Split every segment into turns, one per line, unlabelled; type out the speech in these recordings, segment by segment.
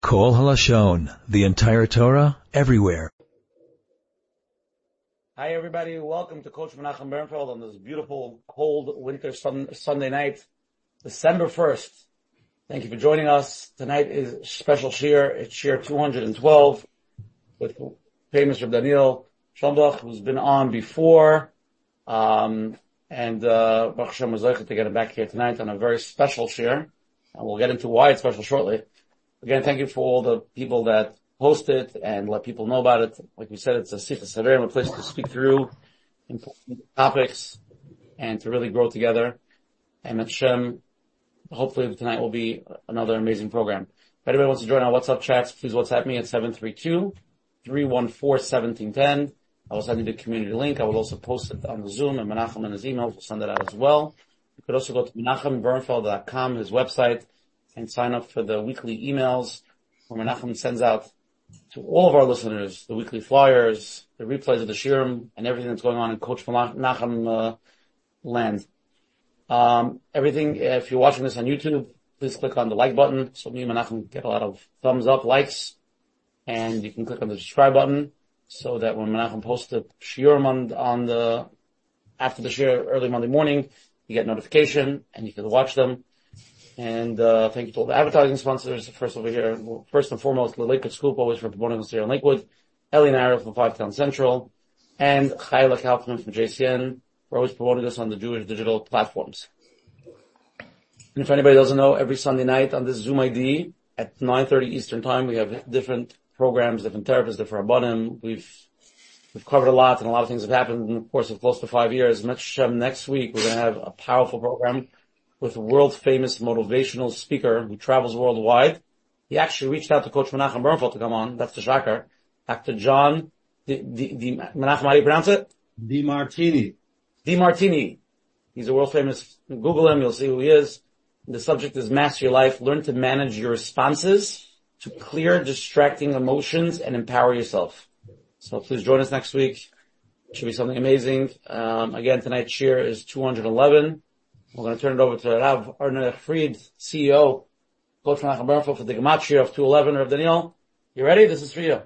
Kol Halashon, the entire Torah, everywhere.
Hi everybody, welcome to Coach Menachem Bernfeld on this beautiful, cold winter Sunday night, December 1st. Thank you for joining us. Tonight is special shir. It's shir 212 with famous Reb Daniel Schomburg, who's been on before. Baruch Hashem was to get him back here tonight on a very special shir. And we'll get into why it's special shortly. Again, thank you for all the people that post it and let people know about it. Like we said, it's a Sichas Haverim, a place to speak through important topics and to really grow together. And Hashem, hopefully tonight will be another amazing program. If anybody wants to join our WhatsApp chats, please WhatsApp me at 732-314-1710. I will send you the community link. I will also post it on the Zoom, and Menachem and his emails will send it out as well. You could also go to menachembernfeld.com, his website, and sign up for the weekly emails where Menachem sends out to all of our listeners the weekly flyers, the replays of the shirim, and everything that's going on in Coach Menachem land. Everything, if you're watching this on YouTube, please click on the like button so me and Menachem get a lot of thumbs up, likes, and you can click on the subscribe button so that when Menachem posts the shirim after the shir early Monday morning, you get notification and you can watch them. And thank you to all the advertising sponsors. First over here, first and foremost, the Lakewood Scoop, always for promoting us here in Lakewood. Ellie Nara from 5 Town Central. And Chayla Kaufman from JCN for always promoting us on the Jewish digital platforms. And if anybody doesn't know, every Sunday night on this Zoom ID at 9:30 Eastern Time, we have different programs, different therapists, different rabbanim. We've covered a lot, and a lot of things have happened in the course of close to 5 years. Next week, we're going to have a powerful program with a world-famous motivational speaker who travels worldwide. He actually reached out to Coach Menachem Bernfeld to come on. That's the shocker. Dr. John Menachem, how do you pronounce it?
DiMartini.
He's a world-famous. Google him, you'll see who he is. The subject is Master Your Life. Learn to manage your responses to clear distracting emotions and empower yourself. So please join us next week. It should be something amazing. Again, tonight's shir is 211. We're going to turn it over to Rav Arne Fried, CEO, Coach Menachem Bernfeld for the Gematria of 211. Rav Daniel, you ready? This is for you.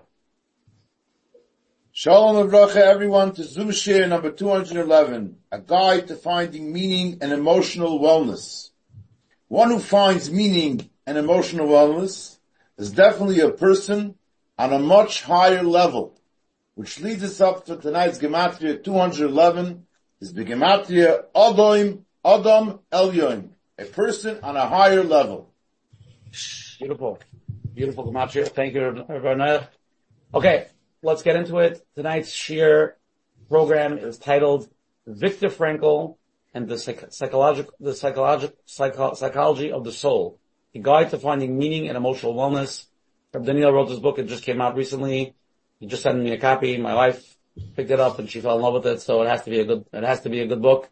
Shalom Avracha, everyone, to Zoom Shir number 211, a guide to finding meaning and emotional wellness. One who finds meaning and emotional wellness is definitely a person on a much higher level, which leads us up to tonight's Gematria 211, is the Gematria Adam Elyon, a person on a higher level.
Beautiful Gematria. Thank you, Rav. Okay, let's get into it. Tonight's shir program is titled Viktor Frankl and the psychology of the soul, a guide to finding meaning and emotional wellness. Reb Daniel wrote this book. It just came out recently. He just sent me a copy. My wife picked it up and she fell in love with it. So it has to be a good book.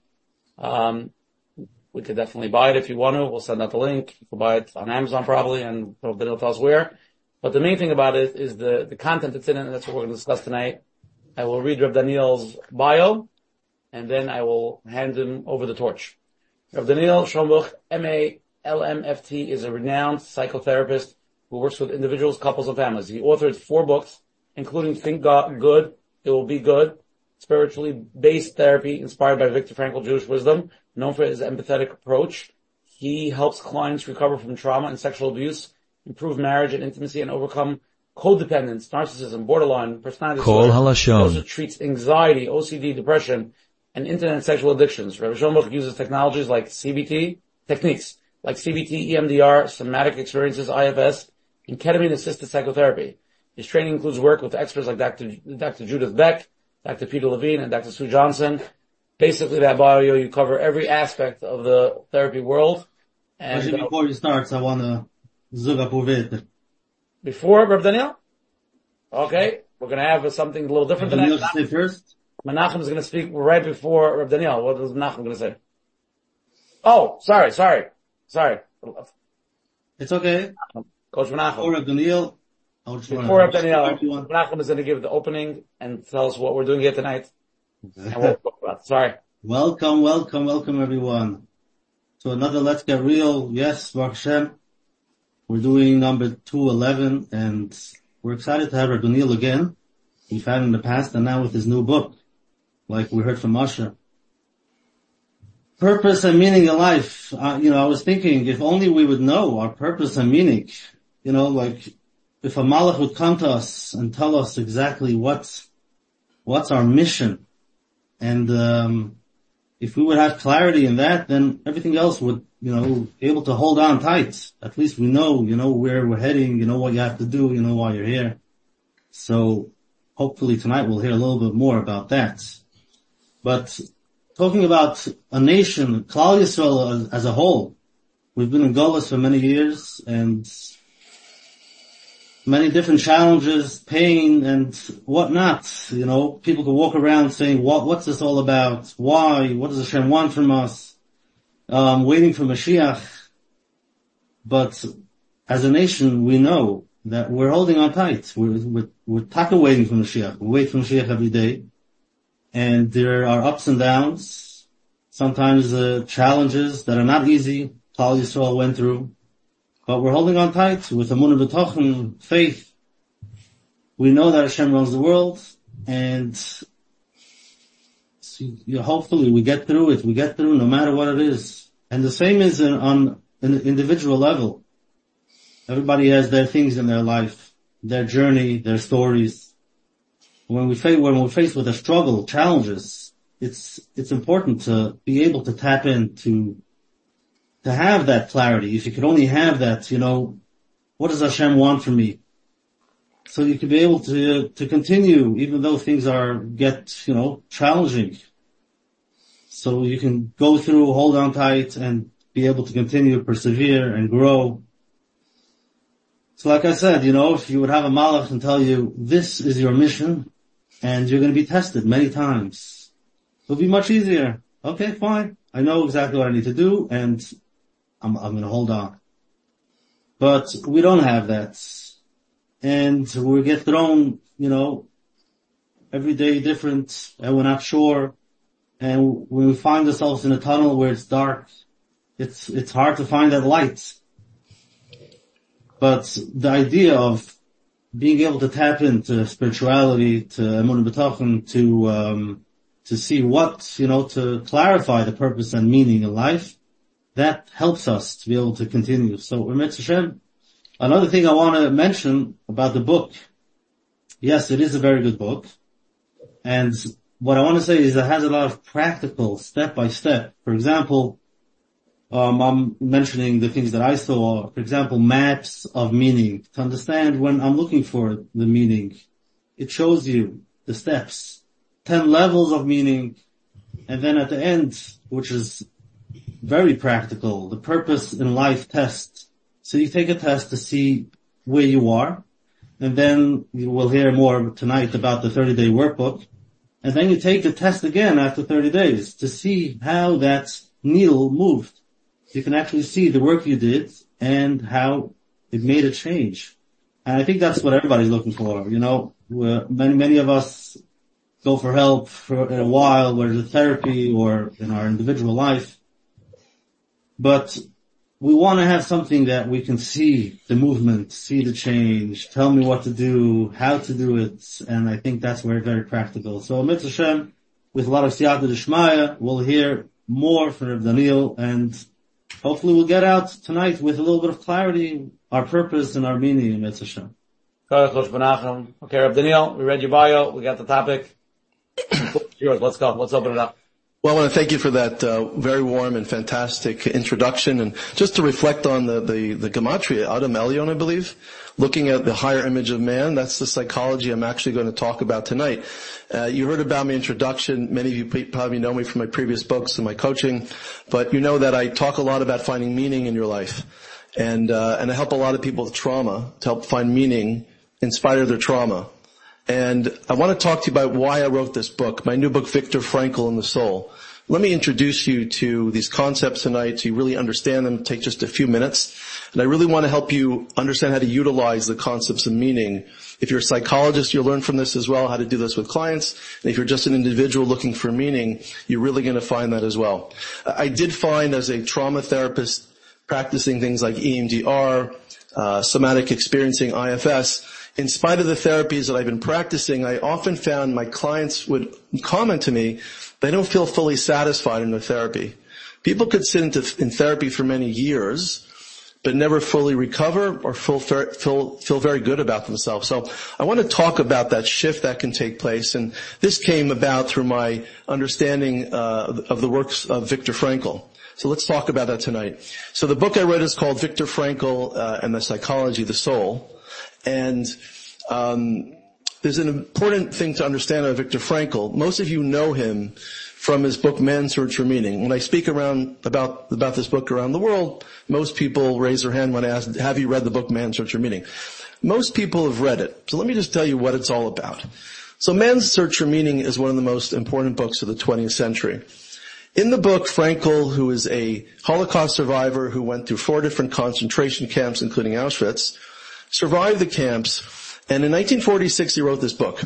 We could definitely buy it if you want to. We'll send out the link. You can buy it on Amazon probably, and Reb Daniel tells where. But the main thing about it is the content that's in it, and that's what we're going to discuss tonight. I will read Reb Daniel's bio, and then I will hand him over the torch. Reb Daniel Schomburg, M.A. LMFT, is a renowned psychotherapist who works with individuals, couples, and families. He authored 4 books, including Think Good, It Will Be Good, spiritually based therapy inspired by Viktor Frankl Jewish wisdom, known for his empathetic approach. He helps clients recover from trauma and sexual abuse, improve marriage and intimacy, and overcome codependence, narcissism, borderline personality disorder. He also treats anxiety, OCD, depression, and internet and sexual addictions. Rabbi Schomburg uses techniques like CBT, EMDR, somatic experiences, IFS, and ketamine-assisted psychotherapy. His training includes work with experts like Dr. Judith Beck, Dr. Peter Levine, and Dr. Sue Johnson. Basically, that bio, you cover every aspect of the therapy world. And
before you start, I want to zug up over.
Before, Reb Daniel? Okay, we're going to have something a little different tonight.
Daniel say first?
Menachem is going to speak right before Reb Daniel. What is Menachem going to say? Oh, sorry.
It's okay.
Coach Menachem.
Before Reb Daniel,
Before Reb Daniel, Menachem is going to give the opening and tell us what we're doing here tonight. And what we'll talk about. Sorry.
Welcome everyone to another Let's Get Real. Yes, Baruch Hashem. We're doing number 211, and we're excited to have Rabbi Neil again. We've had him in the past, and now with his new book, like we heard from Masha. Purpose and meaning in life. I was thinking, if only we would know our purpose and meaning. Like, if a malach would come to us and tell us exactly what's our mission, and if we would have clarity in that, then everything else would, able to hold on tight. At least we know, where we're heading, you know what you have to do, you know why you're here. So hopefully tonight we'll hear a little bit more about that. But talking about a nation, Klal Yisrael as a whole, we've been in Golus for many years, and many different challenges, pain, and whatnot. People can walk around saying, what's this all about? Why? What does Hashem want from us? Waiting for Mashiach. But as a nation, we know that we're holding on tight. We're taka waiting for Mashiach. We wait for Mashiach every day. And there are ups and downs. Sometimes challenges that are not easy. Klal Yisrael went through. But we're holding on tight with Emunah B'tochen, faith. We know that Hashem runs the world, and hopefully we get through it. We get through no matter what it is. And the same is on an individual level. Everybody has their things in their life, their journey, their stories. When we're faced with a struggle, challenges, it's important to be able to tap into to have that clarity. If you could only have that, what does Hashem want from me? So you could be able to continue even though things get challenging. So you can go through, hold on tight, and be able to continue, persevere, and grow. So like I said, if you would have a malach and tell you, this is your mission, and you're going to be tested many times, it'll be much easier. Okay, fine. I know exactly what I need to do, and I'm going to hold on. But we don't have that. And we get thrown, every day different, and we're not sure. And when we find ourselves in a tunnel where it's dark, it's hard to find that light. But the idea of being able to tap into spirituality, to Emunah B'tochen, to see to clarify the purpose and meaning in life, that helps us to be able to continue. So, Emet Hashem, another thing I want to mention about the book. Yes, it is a very good book. And what I want to say is it has a lot of practical, step by step. For example, I'm mentioning the things that I saw. For example, maps of meaning. To understand when I'm looking for the meaning, it shows you the steps. 10 levels of meaning. And then at the end, which is very practical, the purpose in life test. So you take a test to see where you are, and then you will hear more tonight about the 30-day workbook. And then you take the test again after 30 days to see how that needle moved. You can actually see the work you did and how it made a change. And I think that's what everybody's looking for. Many of us go for help in a while, whether it's therapy or in our individual life. But we want to have something that we can see the movement, see the change, tell me what to do, how to do it, and I think that's where it's very practical. So, Emet Hashem, with a lot of siyata d'shmaya, we'll hear more from Reb Daniel, and hopefully we'll get out tonight with a little bit of clarity, our purpose and our meaning, Emet Hashem.
Okay, Reb Daniel, we read your bio, we got the topic. Yours, let's go, let's open it up.
Well, I want to thank you for that very warm and fantastic introduction. And just to reflect on the Gematria, Adam Elyon, I believe, looking at the higher image of man, that's the psychology I'm actually going to talk about tonight. You heard about my introduction. Many of you probably know me from my previous books and my coaching, but you know that I talk a lot about finding meaning in your life. And I help a lot of people with trauma to help find meaning in spite of their trauma. And I want to talk to you about why I wrote this book, my new book, Viktor Frankl and the Soul. Let me introduce you to these concepts tonight so you really understand them. Take just a few minutes. And I really want to help you understand how to utilize the concepts of meaning. If you're a psychologist, you'll learn from this as well, how to do this with clients. And if you're just an individual looking for meaning, you're really going to find that as well. I did find as a trauma therapist practicing things like EMDR, somatic experiencing, IFS, in spite of the therapies that I've been practicing, I often found my clients would comment to me, they don't feel fully satisfied in their therapy. People could sit in therapy for many years, but never fully recover or feel very good about themselves. So I want to talk about that shift that can take place, and this came about through my understanding of the works of Viktor Frankl. So let's talk about that tonight. So the book I read is called Viktor Frankl and the Psychology of the Soul. And there's an important thing to understand about Viktor Frankl. Most of you know him from his book Man's Search for Meaning. When I speak around about this book around the world, most people raise their hand when I ask, have you read the book Man's Search for Meaning? Most people have read it. So let me just tell you what it's all about. So Man's Search for Meaning is one of the most important books of the 20th century. In the book, Frankl, who is a Holocaust survivor who went through 4 different concentration camps, including Auschwitz, survived the camps, and in 1946 he wrote this book.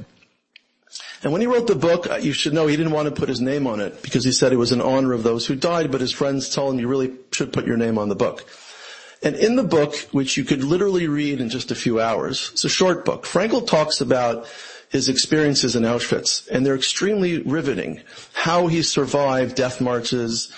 And when he wrote the book, you should know he didn't want to put his name on it because he said it was in honor of those who died, but his friends told him you really should put your name on the book. And in the book, which you could literally read in just a few hours, it's a short book, Frankl talks about his experiences in Auschwitz, and they're extremely riveting. How he survived death marches,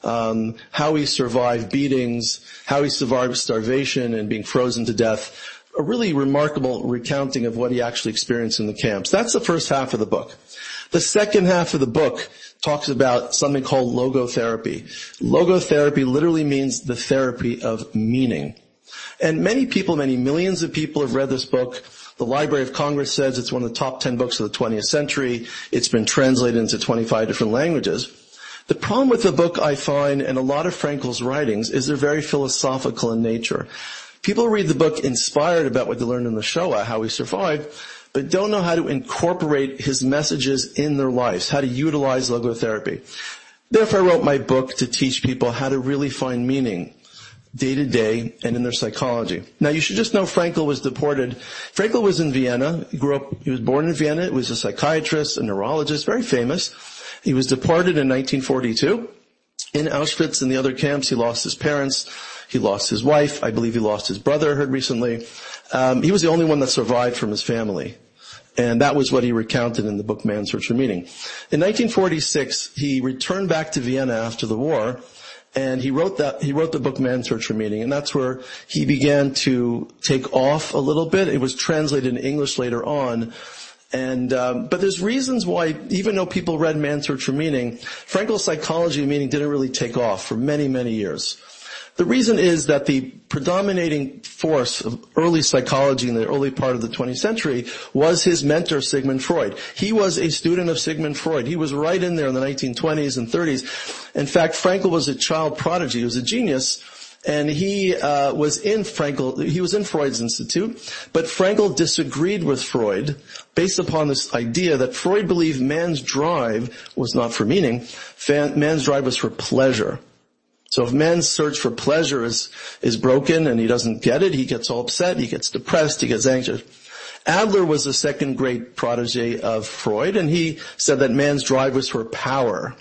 how he survived beatings, how he survived starvation and being frozen to death. A really remarkable recounting of what he actually experienced in the camps. That's the first half of the book. The second half of the book talks about something called logotherapy. Logotherapy literally means the therapy of meaning. And many people, many millions of people have read this book. The Library of Congress says it's one of the top 10 books of the 20th century. It's been translated into 25 different languages. The problem with the book, I find, and a lot of Frankl's writings, is they're very philosophical in nature. People read the book inspired about what they learned in the Shoah, how he survived, but don't know how to incorporate his messages in their lives, how to utilize logotherapy. Therefore, I wrote my book to teach people how to really find meaning day to day and in their psychology. Now, you should just know Frankl was deported. Frankl was in Vienna. He was born in Vienna. He was a psychiatrist, a neurologist, very famous. He was deported in 1942. In Auschwitz and the other camps, he lost his parents. He lost his wife. I believe he lost his brother, I heard recently. He was the only one that survived from his family. And that was what he recounted in the book Man's Search for Meaning. In 1946, he returned back to Vienna after the war, and he wrote the book Man's Search for Meaning, and that's where he began to take off a little bit. It was translated in English later on. And, but there's reasons why, even though people read Man's Search for Meaning, Frankl's Psychology of Meaning didn't really take off for many, many years. The reason is that the predominating force of early psychology in the early part of the 20th century was his mentor, Sigmund Freud. He was a student of Sigmund Freud. He was right in there in the 1920s and 30s. In fact, Frankl was a child prodigy. He was a genius. And he was in Freud's Institute, but Frankl disagreed with Freud based upon this idea that Freud believed man's drive was not for meaning, man's drive was for pleasure. So if man's search for pleasure is broken and he doesn't get it, he gets all upset, he gets depressed, he gets anxious. Adler was the second great protege of Freud, and he said that man's drive was for power.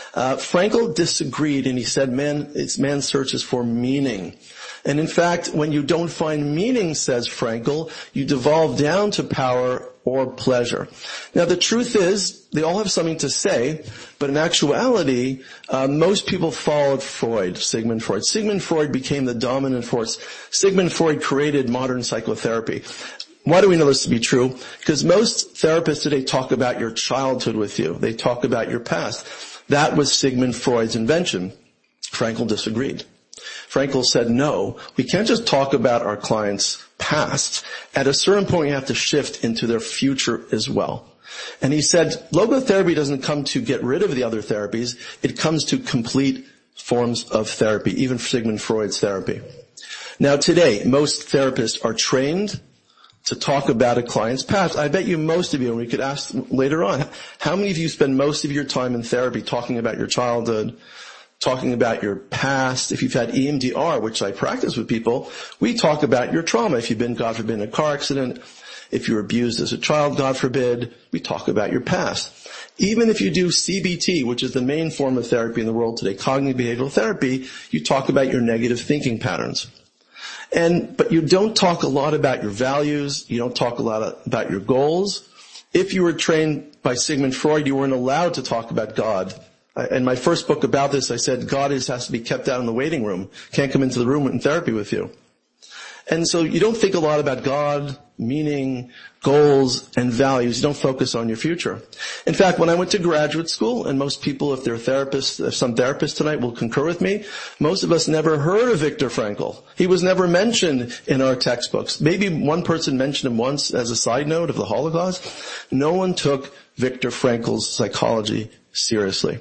Frankl disagreed, and he said man's search is for meaning. And in fact, when you don't find meaning, says Frankl, you devolve down to power or pleasure. Now the truth is, they all have something to say, but in actuality, most people followed Sigmund Freud. Sigmund Freud became the dominant force. Sigmund Freud created modern psychotherapy. Why do we know this to be true? Because most therapists today talk about your childhood with you. They talk about your past. That was Sigmund Freud's invention. Frankl disagreed. Frankl said, no, we can't just talk about our clients' past. At a certain point, you have to shift into their future as well. And he said, logotherapy doesn't come to get rid of the other therapies. It comes to complete forms of therapy, even for Sigmund Freud's therapy. Now today, most therapists are trained to talk about a client's past. I bet you most of you, and we could ask later on, how many of you spend most of your time in therapy talking about your childhood, talking about your past? If you've had EMDR, which I practice with people, we talk about your trauma. If you've been, God forbid, in a car accident, if you were abused as a child, God forbid, we talk about your past. Even if you do CBT, which is the main form of therapy in the world today, cognitive behavioral therapy, you talk about your negative thinking patterns. But you don't talk a lot about your values. You don't talk a lot about your goals. If you were trained by Sigmund Freud, you weren't allowed to talk about God. In my first book about this, I said God has to be kept out in the waiting room. Can't come into the room in therapy with you. And so you don't think a lot about God, meaning, goals, and values. You don't focus on your future. In fact, when I went to graduate school, and most people, if they're therapists, if some therapists tonight will concur with me, most of us never heard of Viktor Frankl. He was never mentioned in our textbooks. Maybe one person mentioned him once as a side note of the Holocaust. No one took Viktor Frankl's psychology seriously.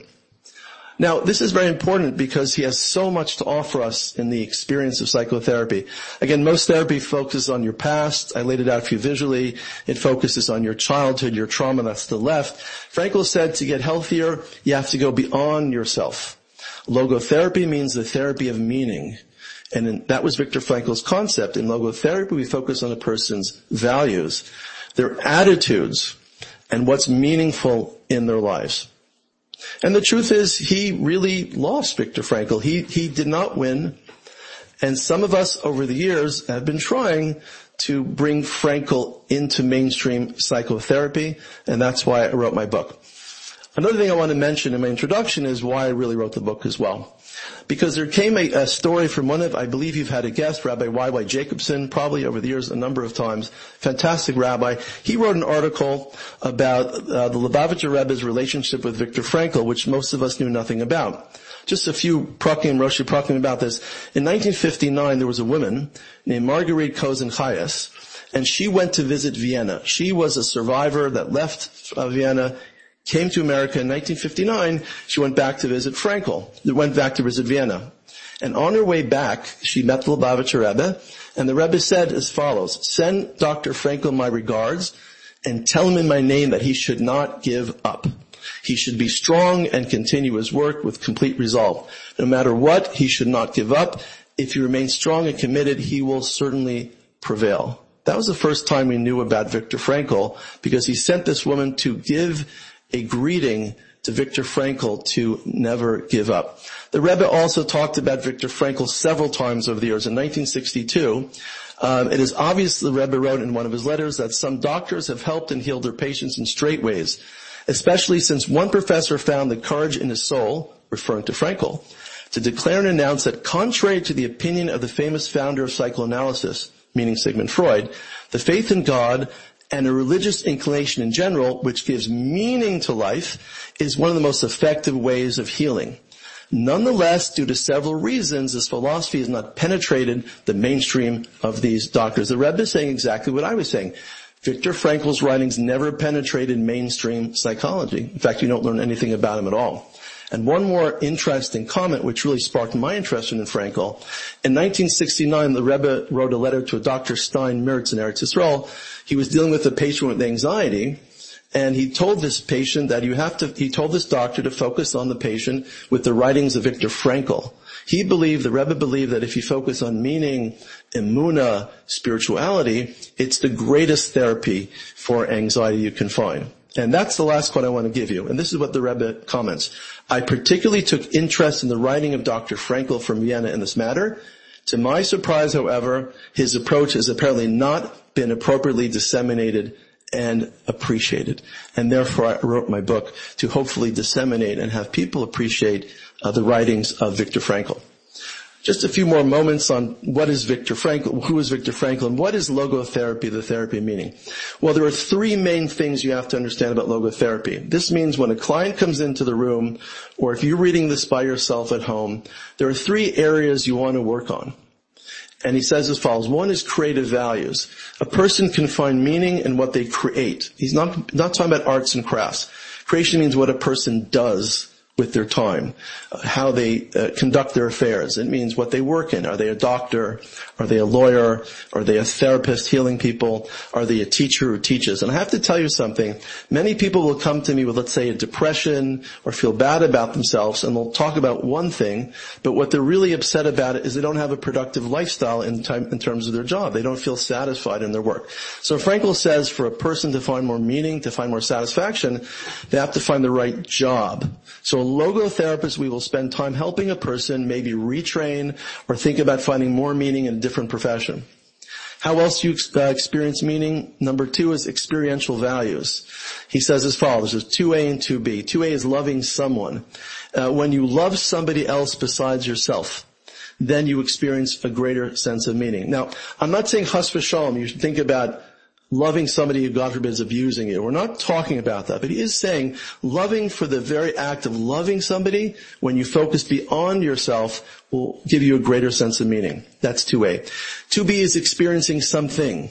Now, this is very important because he has so much to offer us in the experience of psychotherapy. Again, most therapy focuses on your past. I laid it out for you visually. It focuses on your childhood, your trauma, that's the left. Frankl said to get healthier, you have to go beyond yourself. Logotherapy means the therapy of meaning. And that was Viktor Frankl's concept. In logotherapy, we focus on a person's values, their attitudes, and what's meaningful in their lives. And the truth is, he really lost, Viktor Frankl. He did not win. And some of us over the years have been trying to bring Frankl into mainstream psychotherapy, and that's why I wrote my book. Another thing I want to mention in my introduction is why I really wrote the book as well. Because there came a story from one of, I believe you've had a guest, Rabbi Y.Y. Jacobson, probably over the years a number of times. Fantastic rabbi. He wrote an article about the Lubavitcher Rebbe's relationship with Viktor Frankl, which most of us knew nothing about. Just a few prakim, Roshi prakim about this. In 1959, there was a woman named Marguerite Kozen-Chayes, and she went to visit Vienna. She was a survivor that left Vienna, came to America in 1959, she went back to visit Frankl, went back to visit Vienna. And on her way back, she met the Lubavitcher Rebbe, and the Rebbe said as follows, send Dr. Frankl my regards, and tell him in my name that he should not give up. He should be strong and continue his work with complete resolve. No matter what, he should not give up. If he remains strong and committed, he will certainly prevail. That was the first time we knew about Viktor Frankl, because he sent this woman to give a greeting to Viktor Frankl to never give up. The Rebbe also talked about Viktor Frankl several times over the years. In 1962, it is obvious the Rebbe wrote in one of his letters that some doctors have helped and healed their patients in straight ways, especially since one professor found the courage in his soul, referring to Frankl, to declare and announce that contrary to the opinion of the famous founder of psychoanalysis, meaning Sigmund Freud, the faith in God and a religious inclination in general, which gives meaning to life, is one of the most effective ways of healing. Nonetheless, due to several reasons, this philosophy has not penetrated the mainstream of these doctors. The Rebbe is saying exactly what I was saying. Viktor Frankl's writings never penetrated mainstream psychology. In fact, you don't learn anything about him at all. And one more interesting comment, which really sparked my interest in Frankl. In 1969, the Rebbe wrote a letter to a Dr. Stein Mirtz in Eretz Yisrael. He was dealing with a patient with anxiety, and he told this patient that he told this doctor to focus on the patient with the writings of Viktor Frankl. The Rebbe believed that if you focus on meaning, emunah, spirituality, it's the greatest therapy for anxiety you can find. And that's the last quote I want to give you. And this is what the Rebbe comments. I particularly took interest in the writing of Dr. Frankl from Vienna in this matter. To my surprise, however, his approach has apparently not been appropriately disseminated and appreciated. And therefore I wrote my book to hopefully disseminate and have people appreciate the writings of Viktor Frankl. Just a few more moments on what is Viktor Frankl, who is Viktor Frankl, and what is logotherapy, the therapy of meaning. Well, there are three main things you have to understand about logotherapy. This means when a client comes into the room, or if you're reading this by yourself at home, there are three areas you want to work on. And he says as follows. One is creative values. A person can find meaning in what they create. He's not talking about arts and crafts. Creation means what a person does with their time, how they conduct their affairs. It means what they work in. Are they a doctor? Are they a lawyer? Are they a therapist healing people? Are they a teacher who teaches? And I have to tell you something. Many people will come to me with, let's say, a depression or feel bad about themselves, and they'll talk about one thing, but what they're really upset about is they don't have a productive lifestyle in terms of their job. They don't feel satisfied in their work. So Frankl says for a person to find more meaning, to find more satisfaction, they have to find the right job. So a logotherapist, we will spend time helping a person maybe retrain or think about finding more meaning in a different profession. How else do you experience meaning? Number 2 is experiential values. He says as follows, there's 2A and 2B. 2A is loving someone. When you love somebody else besides yourself, then you experience a greater sense of meaning. Now, I'm not saying chas v'shalom, you should think about loving somebody who, God forbid, is abusing you. We're not talking about that, but he is saying loving for the very act of loving somebody, when you focus beyond yourself, will give you a greater sense of meaning. That's 2A. 2B is experiencing something.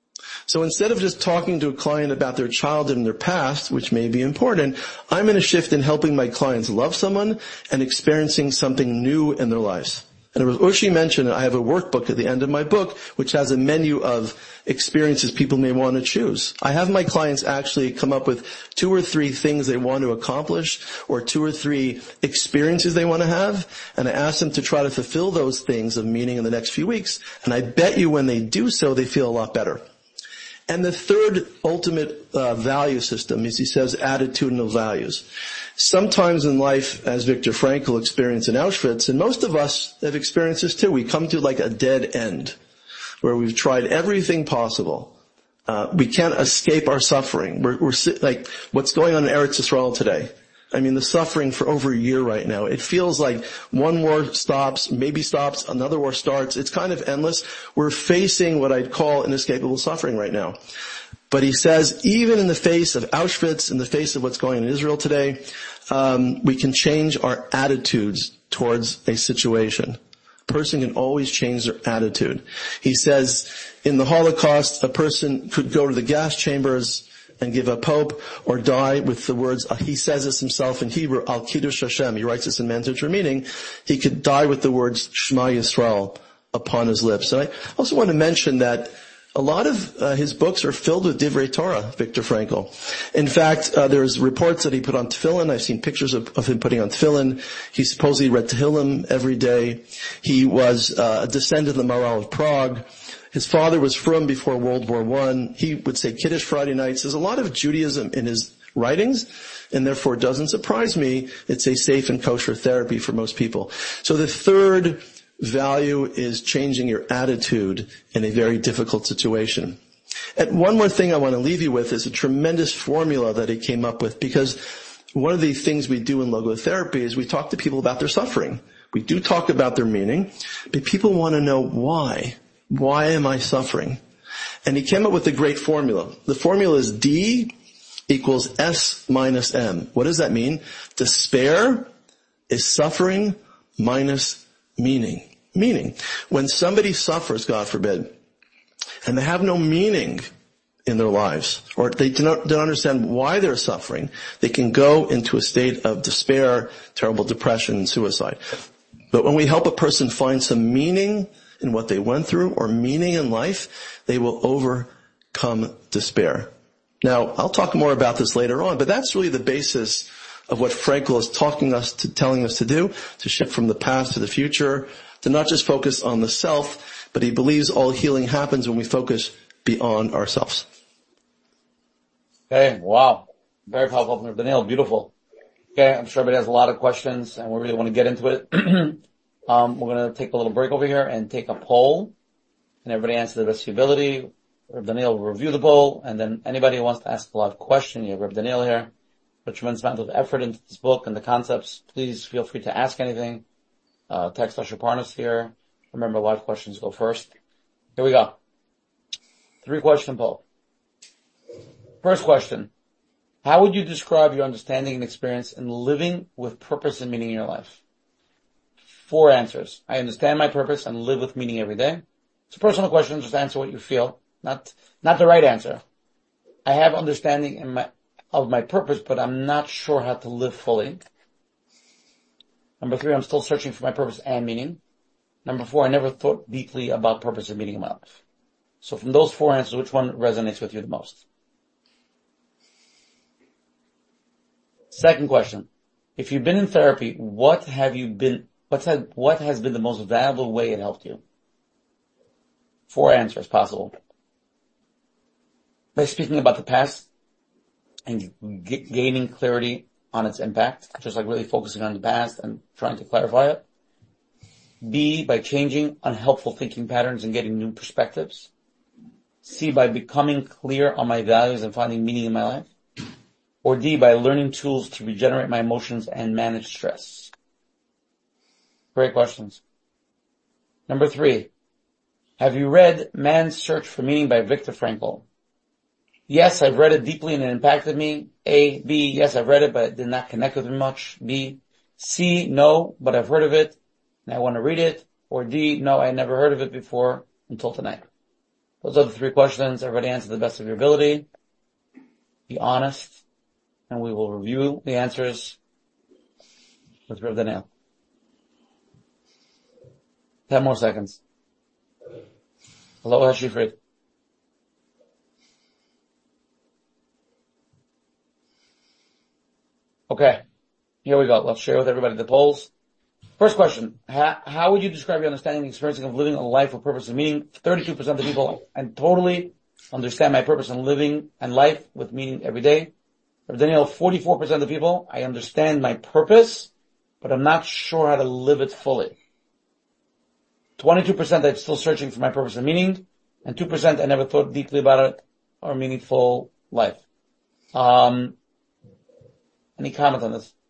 So instead of just talking to a client about their childhood and their past, which may be important, I'm going to shift in helping my clients love someone and experiencing something new in their lives. And as Ushi mentioned, I have a workbook at the end of my book which has a menu of experiences people may want to choose. I have my clients actually come up with 2 or 3 things they want to accomplish or 2 or 3 experiences they want to have, and I ask them to try to fulfill those things of meaning in the next few weeks, and I bet you when they do so, they feel a lot better. And the third ultimate value system is, he says, attitudinal values. Sometimes in life, as Viktor Frankl experienced in Auschwitz, and most of us have experienced this too, we come to like a dead end where we've tried everything possible. We can't escape our suffering. We're like what's going on in Eretz Yisrael today. I mean, the suffering for over a year right now. It feels like one war stops, maybe stops, another war starts. It's kind of endless. We're facing what I'd call inescapable suffering right now. But he says, even in the face of Auschwitz, in the face of what's going on in Israel today, we can change our attitudes towards a situation. A person can always change their attitude. He says, in the Holocaust, a person could go to the gas chambers and give up hope, or die with the words, he says this himself in Hebrew, Al Kiddush Hashem. He writes this in Mansour meaning. He could die with the words Shema Yisrael upon his lips. And I also want to mention that a lot of his books are filled with Divrei Torah, Viktor Frankl. In fact, there's reports that he put on tefillin. I've seen pictures of him putting on tefillin. He supposedly read Tehillim every day. He was a descendant of the Maharal of Prague. His father was from before World War I. He would say Kiddush Friday nights. There's a lot of Judaism in his writings, and therefore it doesn't surprise me. It's a safe and kosher therapy for most people. So the third value is changing your attitude in a very difficult situation. And one more thing I want to leave you with is a tremendous formula that he came up with, because one of the things we do in logotherapy is we talk to people about their suffering. We do talk about their meaning, but people want to know why. Why am I suffering? And he came up with a great formula. The formula is D equals S minus M. What does that mean? Despair is suffering minus meaning. Meaning, when somebody suffers, God forbid, and they have no meaning in their lives, or they don't understand why they're suffering, they can go into a state of despair, terrible depression, and suicide. But when we help a person find some meaning in what they went through, or meaning in life, they will overcome despair. Now, I'll talk more about this later on, but that's really the basis of what Frankl is telling us to do, to shift from the past to the future, to not just focus on the self, but he believes all healing happens when we focus beyond ourselves.
Okay, wow. Very powerful, Daniel, beautiful. Okay, I'm sure everybody has a lot of questions, and we really want to get into it. We're going to take a little break over here and take a poll, and everybody answer the best of your ability. Reb Daniel will review the poll, and then anybody who wants to ask a live question, you have Reb Daniel here. Put a tremendous amount of effort into this book and the concepts. Please feel free to ask anything. Text Asher Parnas here. Remember, live questions go first. Here we go. 3-question poll. First question. How would you describe your understanding and experience in living with purpose and meaning in your life? 4 answers. I understand my purpose and live with meaning every day. It's a personal question. Just answer what you feel. Not the right answer. I have understanding of my purpose, but I'm not sure how to live fully. Number 3, I'm still searching for my purpose and meaning. Number 4, I never thought deeply about purpose and meaning in my life. So from those 4 answers, which one resonates with you the most? Second question. If you've been in therapy, what has been the most valuable way it helped you? 4 answers possible. By speaking about the past and gaining clarity on its impact, just like really focusing on the past and trying to clarify it. B, by changing unhelpful thinking patterns and getting new perspectives. C, by becoming clear on my values and finding meaning in my life. Or D, by learning tools to regenerate my emotions and manage stress. Great questions. Number 3, have you read Man's Search for Meaning by Viktor Frankl? Yes, I've read it deeply and it impacted me. A, B, yes, I've read it, but it did not connect with me much. B, C, no, but I've heard of it and I want to read it. Or D, no, I never heard of it before until tonight. Those are the 3 questions. Everybody answer to the best of your ability. Be honest, and we will review the answers with Rav Daniel. 10 more seconds. Hello, Hashifrid. Okay, here we go. Let's share with everybody the polls. First question, how would you describe your understanding and experiencing of living a life with purpose and meaning? 32% of the people, I totally understand my purpose in living and life with meaning every day. For Daniel, 44% of the people, I understand my purpose, but I'm not sure how to live it fully. 22% I'm still searching for my purpose and meaning, and 2% I never thought deeply about it or meaningful life. Any comment on this?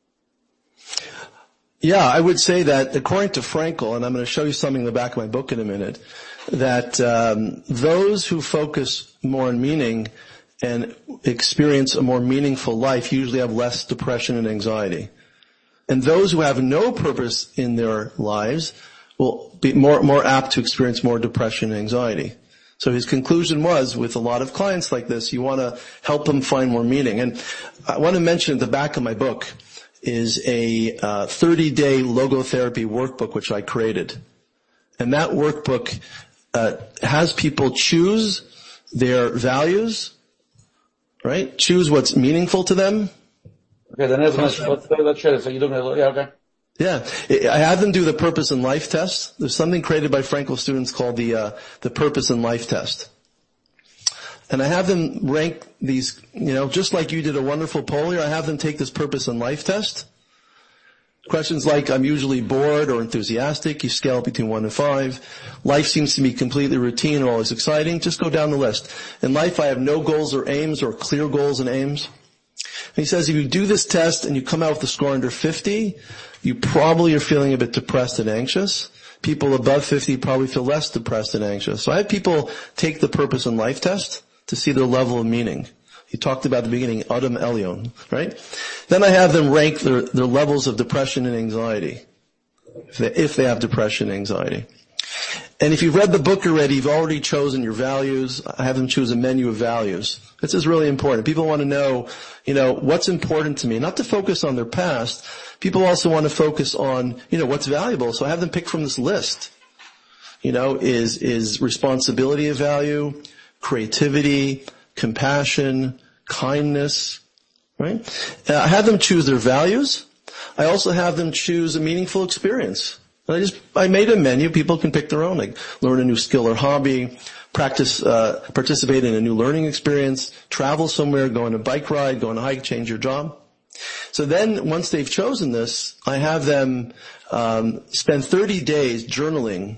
Yeah, I would say that according to Frankl, and I'm going to show you something in the back of my book in a minute, that those who focus more on meaning and experience a more meaningful life usually have less depression and anxiety. And those who have no purpose in their lives will be more apt to experience more depression and anxiety. So his conclusion was, with a lot of clients like this, you want to help them find more meaning. And I want to mention at the back of my book is a 30-day logotherapy workbook which I created. And that workbook has people choose their values, right? Choose what's meaningful to them.
Okay, then let's share this. So you're doing it, yeah, okay.
Yeah, I have them do the purpose and life test. There's something created by Frankl students called the purpose and life test. And I have them rank these, just like you did a wonderful poll here, I have them take this purpose and life test. Questions like, I'm usually bored or enthusiastic. You scale between 1 and 5. Life seems to be completely routine or always exciting. Just go down the list. In life, I have no goals or aims or clear goals and aims. And he says if you do this test and you come out with a score under 50, you probably are feeling a bit depressed and anxious. People above 50 probably feel less depressed and anxious. So I have people take the purpose and life test to see their level of meaning. You talked about at the beginning, Adam Elyon, right? Then I have them rank their levels of depression and anxiety, if they have depression and anxiety. And if you've read the book already, you've already chosen your values. I have them choose a menu of values. This is really important. People want to know, what's important to me. Not to focus on their past. People also want to focus on, what's valuable. So I have them pick from this list. Is responsibility of value, creativity, compassion, kindness, right? I have them choose their values. I also have them choose a meaningful experience. I made a menu. People can pick their own, like learn a new skill or hobby, participate in a new learning experience, travel somewhere, go on a bike ride, go on a hike, change your job. So then once they've chosen this, I have them spend 30 days journaling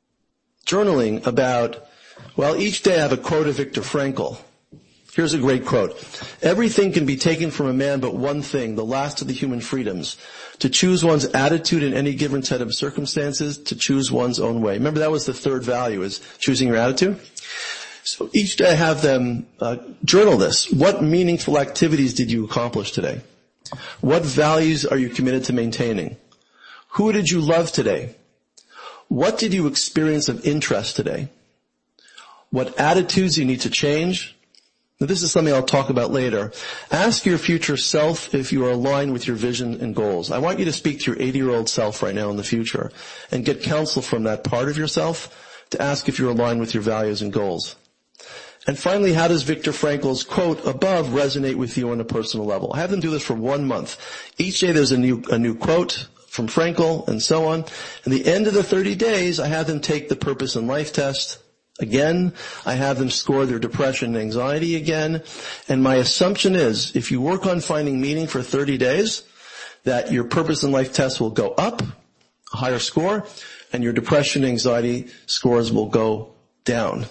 about, each day I have a quote of Viktor Frankl. Here's a great quote. Everything can be taken from a man but one thing, the last of the human freedoms. To choose one's attitude in any given set of circumstances, to choose one's own way. Remember that was the third value, is choosing your attitude? So each day I have them journal this. What meaningful activities did you accomplish today? What values are you committed to maintaining? Who did you love today? What did you experience of interest today? What attitudes you need to change? Now, this is something I'll talk about later. Ask your future self if you are aligned with your vision and goals. I want you to speak to your 80-year-old self right now in the future and get counsel from that part of yourself to ask if you're aligned with your values and goals. And finally, how does Viktor Frankl's quote above resonate with you on a personal level? I have them do this for 1 month. Each day there's a new quote from Frankl and so on. At the end of the 30 days, I have them take the purpose and life test. again. I have them score their depression and anxiety again. And my assumption is, if you work on finding meaning for 30 days, that your purpose in life test will go up, a higher score, and your depression and anxiety scores will go down.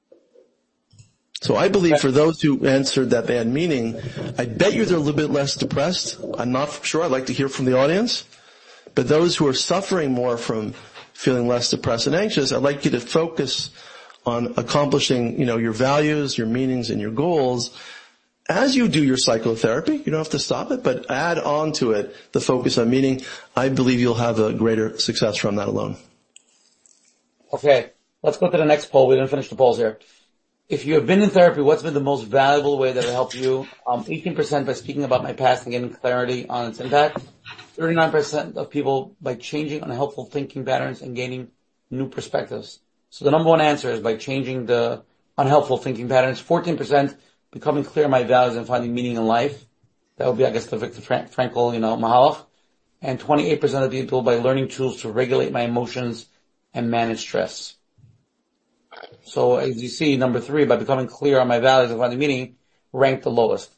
So I believe for those who answered that they had meaning, I bet you they're a little bit less depressed. I'm not sure. I'd like to hear from the audience. But those who are suffering more from feeling less depressed and anxious, I'd like you to focus on accomplishing, your values, your meanings, and your goals as you do your psychotherapy. You don't have to stop it, but add on to it the focus on meaning. I believe you'll have a greater success from that alone.
Okay, let's go to the next poll. We didn't finish the polls here. If you have been in therapy, what's been the most valuable way that it helped you? 18% by speaking about my past and getting clarity on its impact. 39% of people by changing unhelpful thinking patterns and gaining new perspectives. So the number one answer is by changing the unhelpful thinking patterns. 14% becoming clear on my values and finding meaning in life. That would be, I guess, the Viktor Frankl, Mahalach. And 28% of people by learning tools to regulate my emotions and manage stress. So as you see, number 3, by becoming clear on my values and finding meaning, ranked the lowest.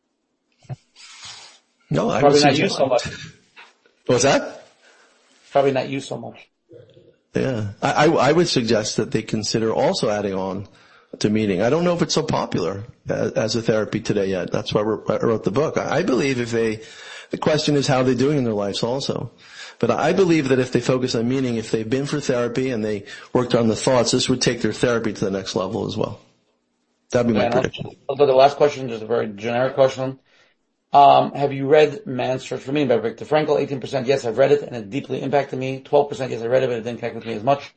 No, I
probably not you so much.
What's that?
Probably not you so much.
Yeah. I would suggest that they consider also adding on to meaning. I don't know if it's so popular as a therapy today yet. That's why I wrote the book. I believe the question is how they're doing in their lives also. But I believe that if they focus on meaning, if they've been for therapy and they worked on the thoughts, this would take their therapy to the next level as well. That'd be my prediction.
I'll go to the last question, just a very generic question. Have you read Man's Search for Meaning by Viktor Frankl? 18% yes, I've read it and it deeply impacted me. 12% yes, I read it, but it didn't connect with me as much.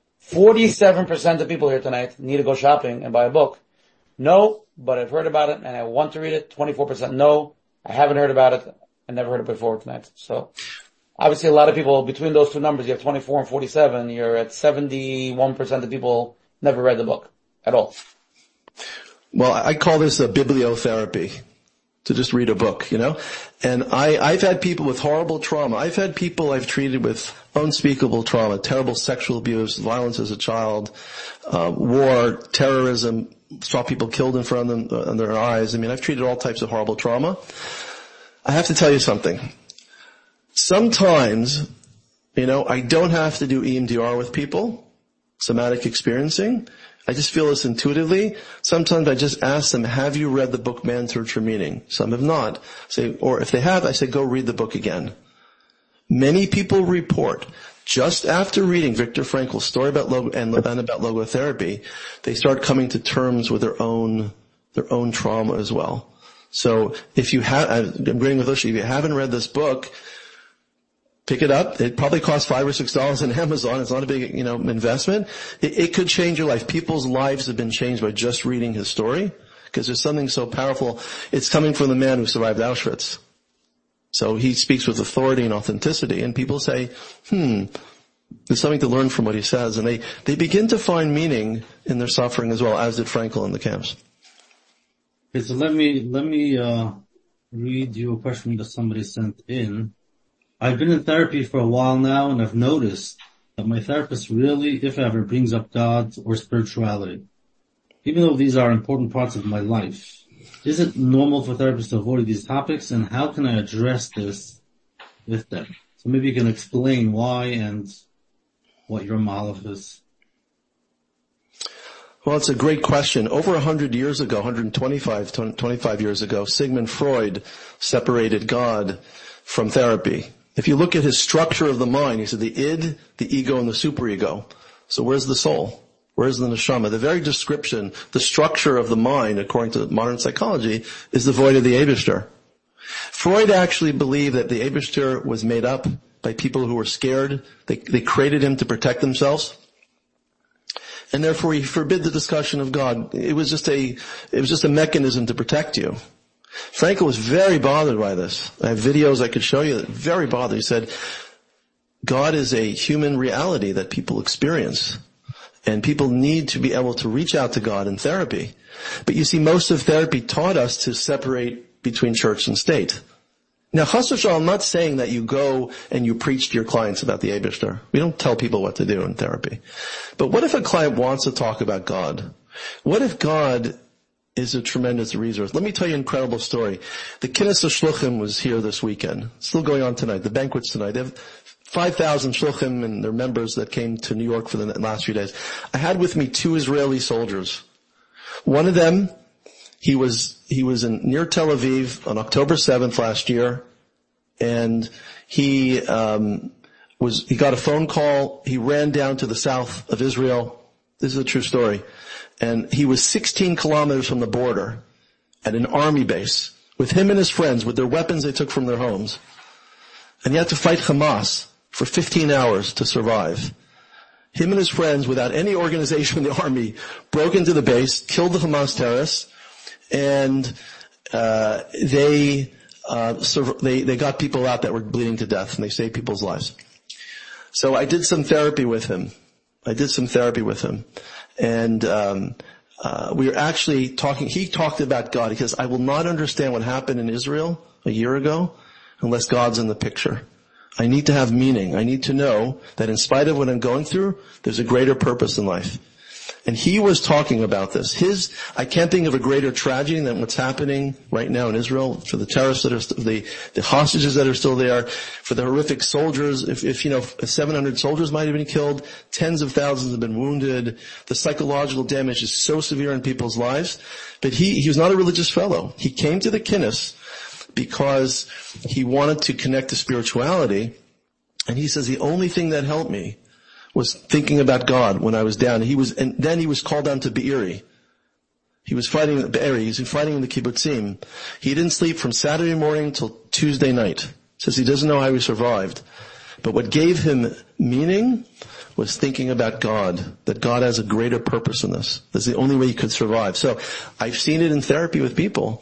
47% of people here tonight need to go shopping and buy a book. No, but I've heard about it and I want to read it. 24% no, I haven't heard about it. I never heard it before tonight. So obviously a lot of people, between those two numbers, you have 24 and 47, you're at 71% of people never read the book at all.
Well, I call this a bibliotherapy, to just read a book, And I've had people with horrible trauma. I've had people I've treated with unspeakable trauma, terrible sexual abuse, violence as a child, war, terrorism, saw people killed in front of them, in their eyes. I've treated all types of horrible trauma. I have to tell you something. Sometimes, I don't have to do EMDR with people, somatic experiencing. I just feel this intuitively. Sometimes I just ask them, have you read the book Man's Search for Meaning? Some have not. Or if they have, I say, go read the book again. Many people report, just after reading Viktor Frankl's story about and about logotherapy, they start coming to terms with their own trauma as well. So if you have, I'm agreeing with Usha, if you haven't read this book, pick it up. It probably costs $5 or $6 on Amazon. It's not a big, investment. It could change your life. People's lives have been changed by just reading his story, because there's something so powerful. It's coming from the man who survived Auschwitz. So he speaks with authority and authenticity, and people say, there's something to learn from what he says, and they begin to find meaning in their suffering as well, as did Frankl in the camps.
Okay, so let me read you a question that somebody sent in. I've been in therapy for a while now, and I've noticed that my therapist really, if ever, brings up God or spirituality, even though these are important parts of my life. Is it normal for therapists to avoid these topics, and how can I address this with them? So maybe you can explain why and what your mahalach is.
Well, it's a great question. Over 100 years ago, 25 years ago, Sigmund Freud separated God from therapy. If you look at his structure of the mind, he said the id, the ego, and the superego. So where's the soul? Where's the neshama? The very description, the structure of the mind, according to modern psychology, is the void of the Eibishter. Freud actually believed that the Eibishter was made up by people who were scared. They created him to protect themselves. And therefore he forbid the discussion of God. It was just a mechanism to protect you. Frankl was very bothered by this. I have videos I could show you that very bothered. He said, God is a human reality that people experience. And people need to be able to reach out to God in therapy. But you see, most of therapy taught us to separate between church and state. Now, chas v'shalom, I'm not saying that you go and you preach to your clients about the Eibishter. We don't tell people what to do in therapy. But what if a client wants to talk about God? What if God is a tremendous resource? Let me tell you an incredible story. The Kinnis of Shluchim was here this weekend. It's still going on tonight. The banquet's tonight. They have 5,000 Shluchim and their members that came to New York for the last few days. I had with me 2 Israeli soldiers. One of them, he was near Tel Aviv on October 7th last year, and he got a phone call. He ran down to the south of Israel. This is a true story. And he was 16 kilometers from the border at an army base with him and his friends with their weapons they took from their homes. And he had to fight Hamas for 15 hours to survive. Him and his friends, without any organization in the army, broke into the base, killed the Hamas terrorists, and they got people out that were bleeding to death, and they saved people's lives. So I did some therapy with him. And we were actually talking. He talked about God. He says, I will not understand what happened in Israel a year ago unless God's in the picture. I need to have meaning. I need to know that in spite of what I'm going through, there's a greater purpose in life. And he was talking about this. I can't think of a greater tragedy than what's happening right now in Israel for the terrorists that are the hostages that are still there, for the horrific soldiers. If 700 soldiers might have been killed, tens of thousands have been wounded. The psychological damage is so severe in people's lives. But he was not a religious fellow. He came to the Kinnis because he wanted to connect to spirituality. And he says, the only thing that helped me was thinking about God when I was down. And then he was called down to Be'eri. He was fighting in Be'eri. He was fighting in the kibbutzim. He didn't sleep from Saturday morning till Tuesday night. Says he doesn't know how he survived. But what gave him meaning was thinking about God, that God has a greater purpose in this. That's the only way he could survive. So I've seen it in therapy with people.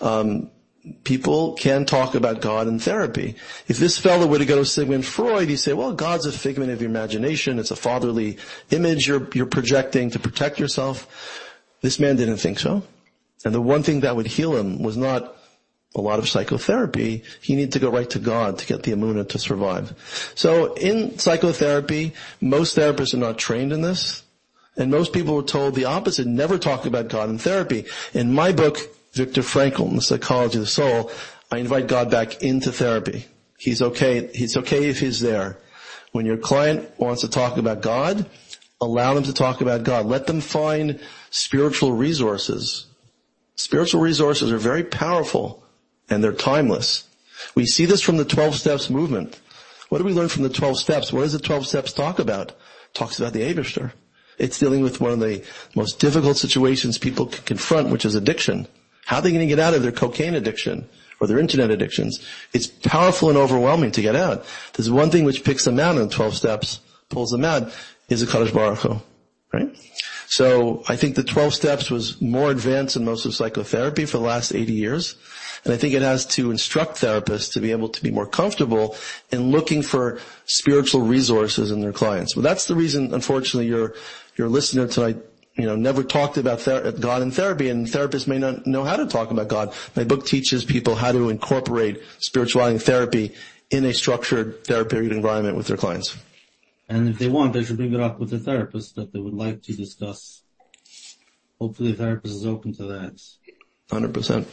People can talk about God in therapy. If this fellow were to go to Sigmund Freud, he'd say, well, God's a figment of your imagination. It's a fatherly image you're projecting to protect yourself. This man didn't think so. And the one thing that would heal him was not a lot of psychotherapy. He needed to go right to God to get the emunah to survive. So in psychotherapy, most therapists are not trained in this. And most people were told the opposite, never talk about God in therapy. In my book, Viktor Frankl, The Psychology of the Soul, I invite God back into therapy. He's okay if he's there. When your client wants to talk about God, allow them to talk about God. Let them find spiritual resources. Spiritual resources are very powerful and they're timeless. We see this from the 12 Steps movement. What do we learn from the 12 Steps? What does the 12 Steps talk about? It talks about the Eibishter. It's dealing with one of the most difficult situations people can confront, which is addiction. How are they going to get out of their cocaine addiction or their internet addictions? It's powerful and overwhelming to get out. There's one thing which picks them out in the 12 Steps, pulls them out, is a Kadosh Baruch Hu, right? So I think the 12 Steps was more advanced than most of psychotherapy for the last 80 years. And I think it has to instruct therapists to be able to be more comfortable in looking for spiritual resources in their clients. But that's the reason, unfortunately, your listener tonight never talked about God in therapy, and therapists may not know how to talk about God. My book teaches people how to incorporate spirituality and therapy in a structured therapeutic environment with their clients.
And if they want, they should bring it up with the therapist that they would like to discuss. Hopefully the therapist is open to that.
100%.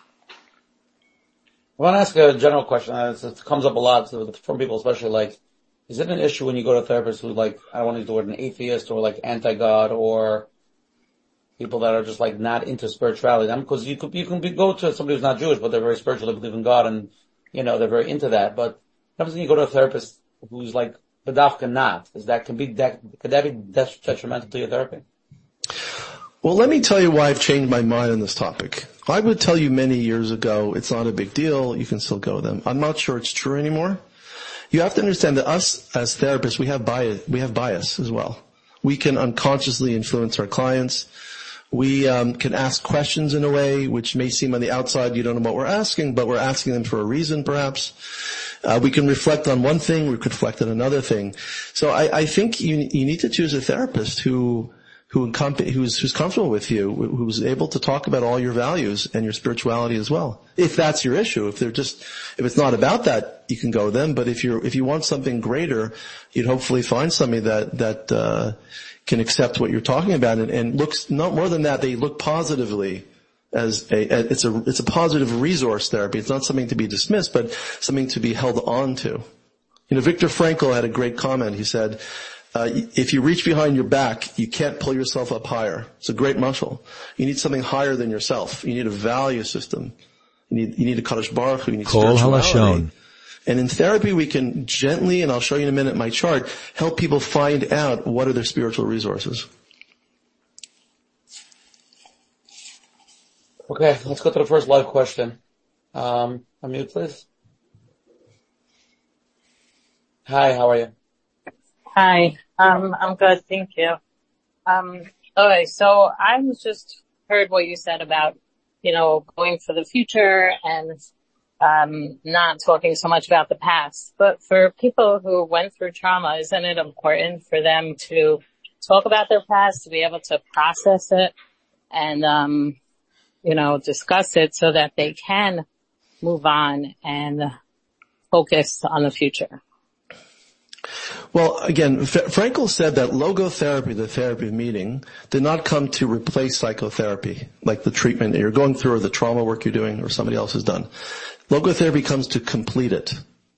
I want to ask a general question. It comes up a lot from people, especially is it an issue when you go to a therapist who's I don't want to use the word an atheist or anti-God, or people that are just not into spirituality? Because you can go to somebody who's not Jewish, but they're very spiritual, they believe in God, and they're very into that. But what happens when you go to a therapist who's Badafka not? Could that be detrimental to your therapy?
Well, let me tell you why I've changed my mind on this topic. I would tell you many years ago, it's not a big deal, you can still go with them. I'm not sure it's true anymore. You have to understand that us as therapists, we have bias as well. We can unconsciously influence our clients. We can ask questions in a way which may seem on the outside you don't know what we're asking, but we're asking them for a reason perhaps. We can reflect on one thing, we could reflect on another thing. So I think you need to choose a therapist who who's comfortable with you, who's able to talk about all your values and your spirituality as well. If that's your issue, if it's not about that, you can go with them. But if you want something greater, you'd hopefully find somebody that can accept what you're talking about and looks, not more than that, they look positively it's a positive resource therapy. It's not something to be dismissed, but something to be held on to. Viktor Frankl had a great comment. He said, if you reach behind your back, you can't pull yourself up higher. It's a great muscle. You need something higher than yourself. You need a value system. You need a Kadosh Baruch Hu. You need spirituality. And in therapy, we can gently, and I'll show you in a minute my chart, help people find out what are their spiritual resources.
Okay, let's go to the first live question. Unmute, please. Hi, how are you?
Hi, I'm good, thank you. Okay, so I was just heard what you said about, going for the future and, not talking so much about the past. But for people who went through trauma, isn't it important for them to talk about their past, to be able to process it and, discuss it so that they can move on and focus on the future?
Well, again, Frankl said that logotherapy, the therapy of meaning, did not come to replace psychotherapy, like the treatment that you're going through or the trauma work you're doing or somebody else has done. Logotherapy comes to complete it.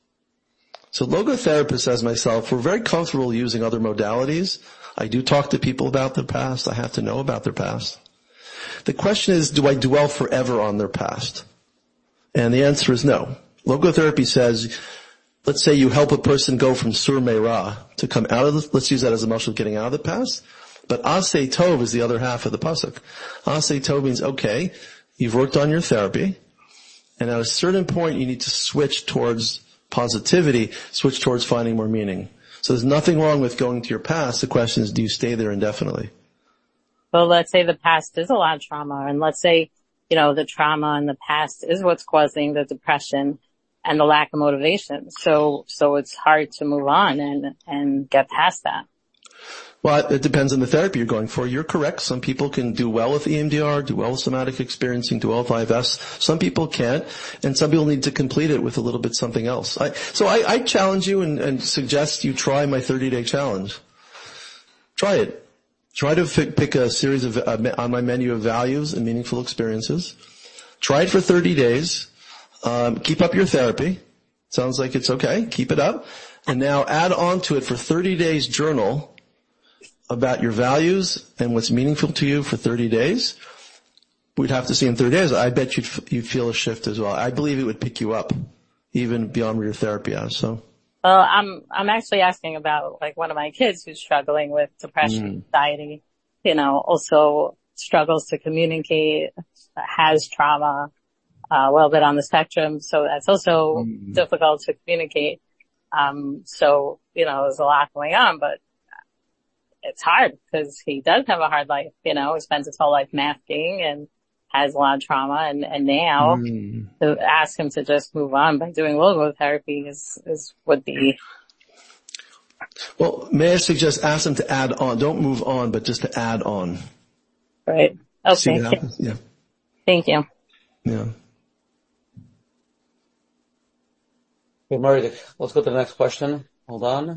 So logotherapists, as myself, we're very comfortable using other modalities. I do talk to people about their past. I have to know about their past. The question is, do I dwell forever on their past? And the answer is no. Logotherapy says, let's say you help a person go from Sur Meirah to come out of let's use that as a muscle of getting out of the past. But Aseh Tov is the other half of the pasuk. Aseh Tov means, okay, you've worked on your therapy, and at a certain point you need to switch towards positivity, switch towards finding more meaning. So there's nothing wrong with going to your past. The question is, do you stay there indefinitely?
Well, let's say the past is a lot of trauma, and let's say, the trauma in the past is what's causing the depression and the lack of motivation. So it's hard to move on and get past that.
Well, it depends on the therapy you're going for. You're correct. Some people can do well with EMDR, do well with somatic experiencing, do well with IFS. Some people can't, and some people need to complete it with a little bit something else. I challenge you and suggest you try my 30-day challenge. Try it. Try to pick a series of, on my menu of values and meaningful experiences. Try it for 30 days. Keep up your therapy. Sounds like it's okay. Keep it up. And now add on to it for 30 days journal about your values and what's meaningful to you for 30 days. We'd have to see in 30 days. I bet you'd feel a shift as well. I believe it would pick you up even beyond where your therapy is. So.
Well, I'm actually asking about like one of my kids who's struggling with depression, anxiety, also struggles to communicate, has trauma, a little bit on the spectrum. So that's also difficult to communicate. So, there's a lot going on, but it's hard because he does have a hard life, he spends his whole life masking and has a lot of trauma, and now to ask him to just move on by doing logotherapy would be.
Well, may I suggest ask him to add on, don't move on, but just to add on.
Right. Okay.
Yeah.
Thank you.
Yeah.
Okay, Murray, let's go to the next question. Hold on.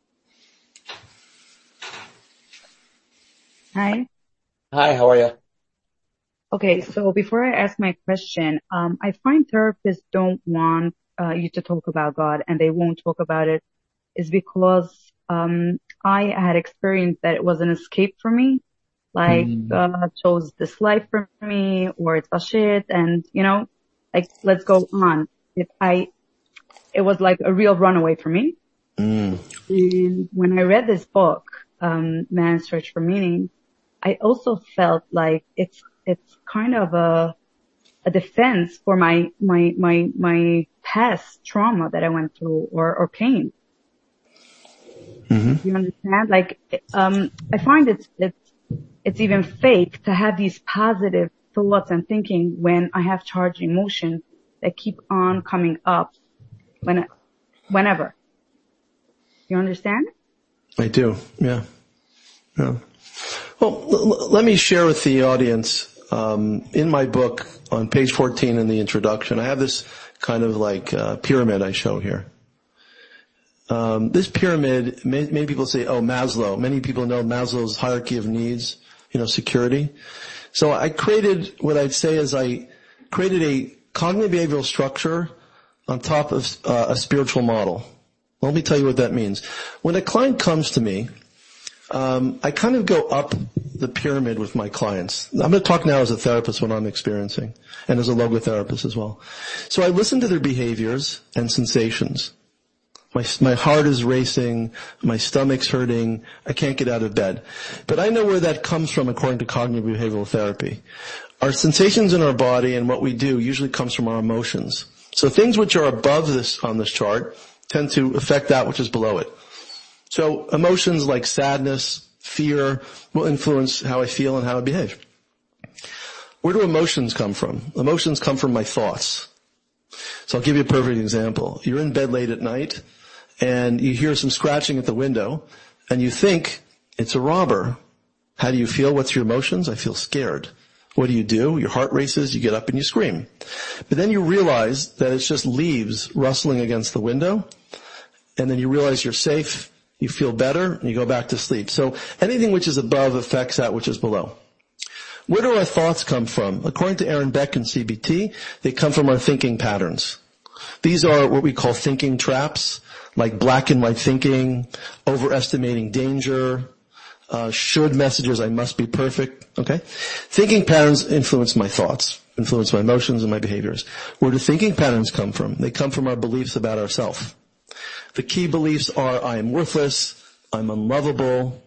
Hi.
Hi, how are you?
Okay, so before I ask my question, I find therapists don't want you to talk about God, and they won't talk about it is because I had experienced that it was an escape for me. Like God chose this life for me, or it's a shit, and let's go on. It was like a real runaway for me. And when I read this book, Man's Search for Meaning, I also felt like it's kind of a defense for my past trauma that I went through or pain. You understand? Like, I find it's even fake to have these positive thoughts and thinking when I have charged emotions that keep on coming up whenever. You understand?
I do. Yeah. Well, let me share with the audience, in my book on page 14 in the introduction, I have this kind of like pyramid I show here. This pyramid, many people say, oh, Maslow. Many people know Maslow's hierarchy of needs, security. So I created what I'd say is I created a cognitive behavioral structure on top of a spiritual model. Let me tell you what that means. When a client comes to me, I kind of go up the pyramid with my clients. I'm going to talk now as a therapist what I'm experiencing, and as a logotherapist as well. So I listen to their behaviors and sensations. My heart is racing, my stomach's hurting, I can't get out of bed. But I know where that comes from according to cognitive behavioral therapy. Our sensations in our body and what we do usually comes from our emotions. So things which are above this on this chart tend to affect that which is below it. So emotions like sadness, fear will influence how I feel and how I behave. Where do emotions come from? Emotions come from my thoughts. So I'll give you a perfect example. You're in bed late at night and you hear some scratching at the window and you think it's a robber. How do you feel? What's your emotions? I feel scared. What do? Your heart races, you get up and you scream. But then you realize that it's just leaves rustling against the window, and then you realize you're safe, you feel better, and you go back to sleep. So anything which is above affects that which is below. Where do our thoughts come from? According to Aaron Beck and CBT, they come from our thinking patterns. These are what we call thinking traps, like black and white thinking, overestimating danger, should messages, I must be perfect, okay? Thinking patterns influence my thoughts, influence my emotions and my behaviors. Where do thinking patterns come from? They come from our beliefs about ourselves. The key beliefs are I am worthless, I'm unlovable,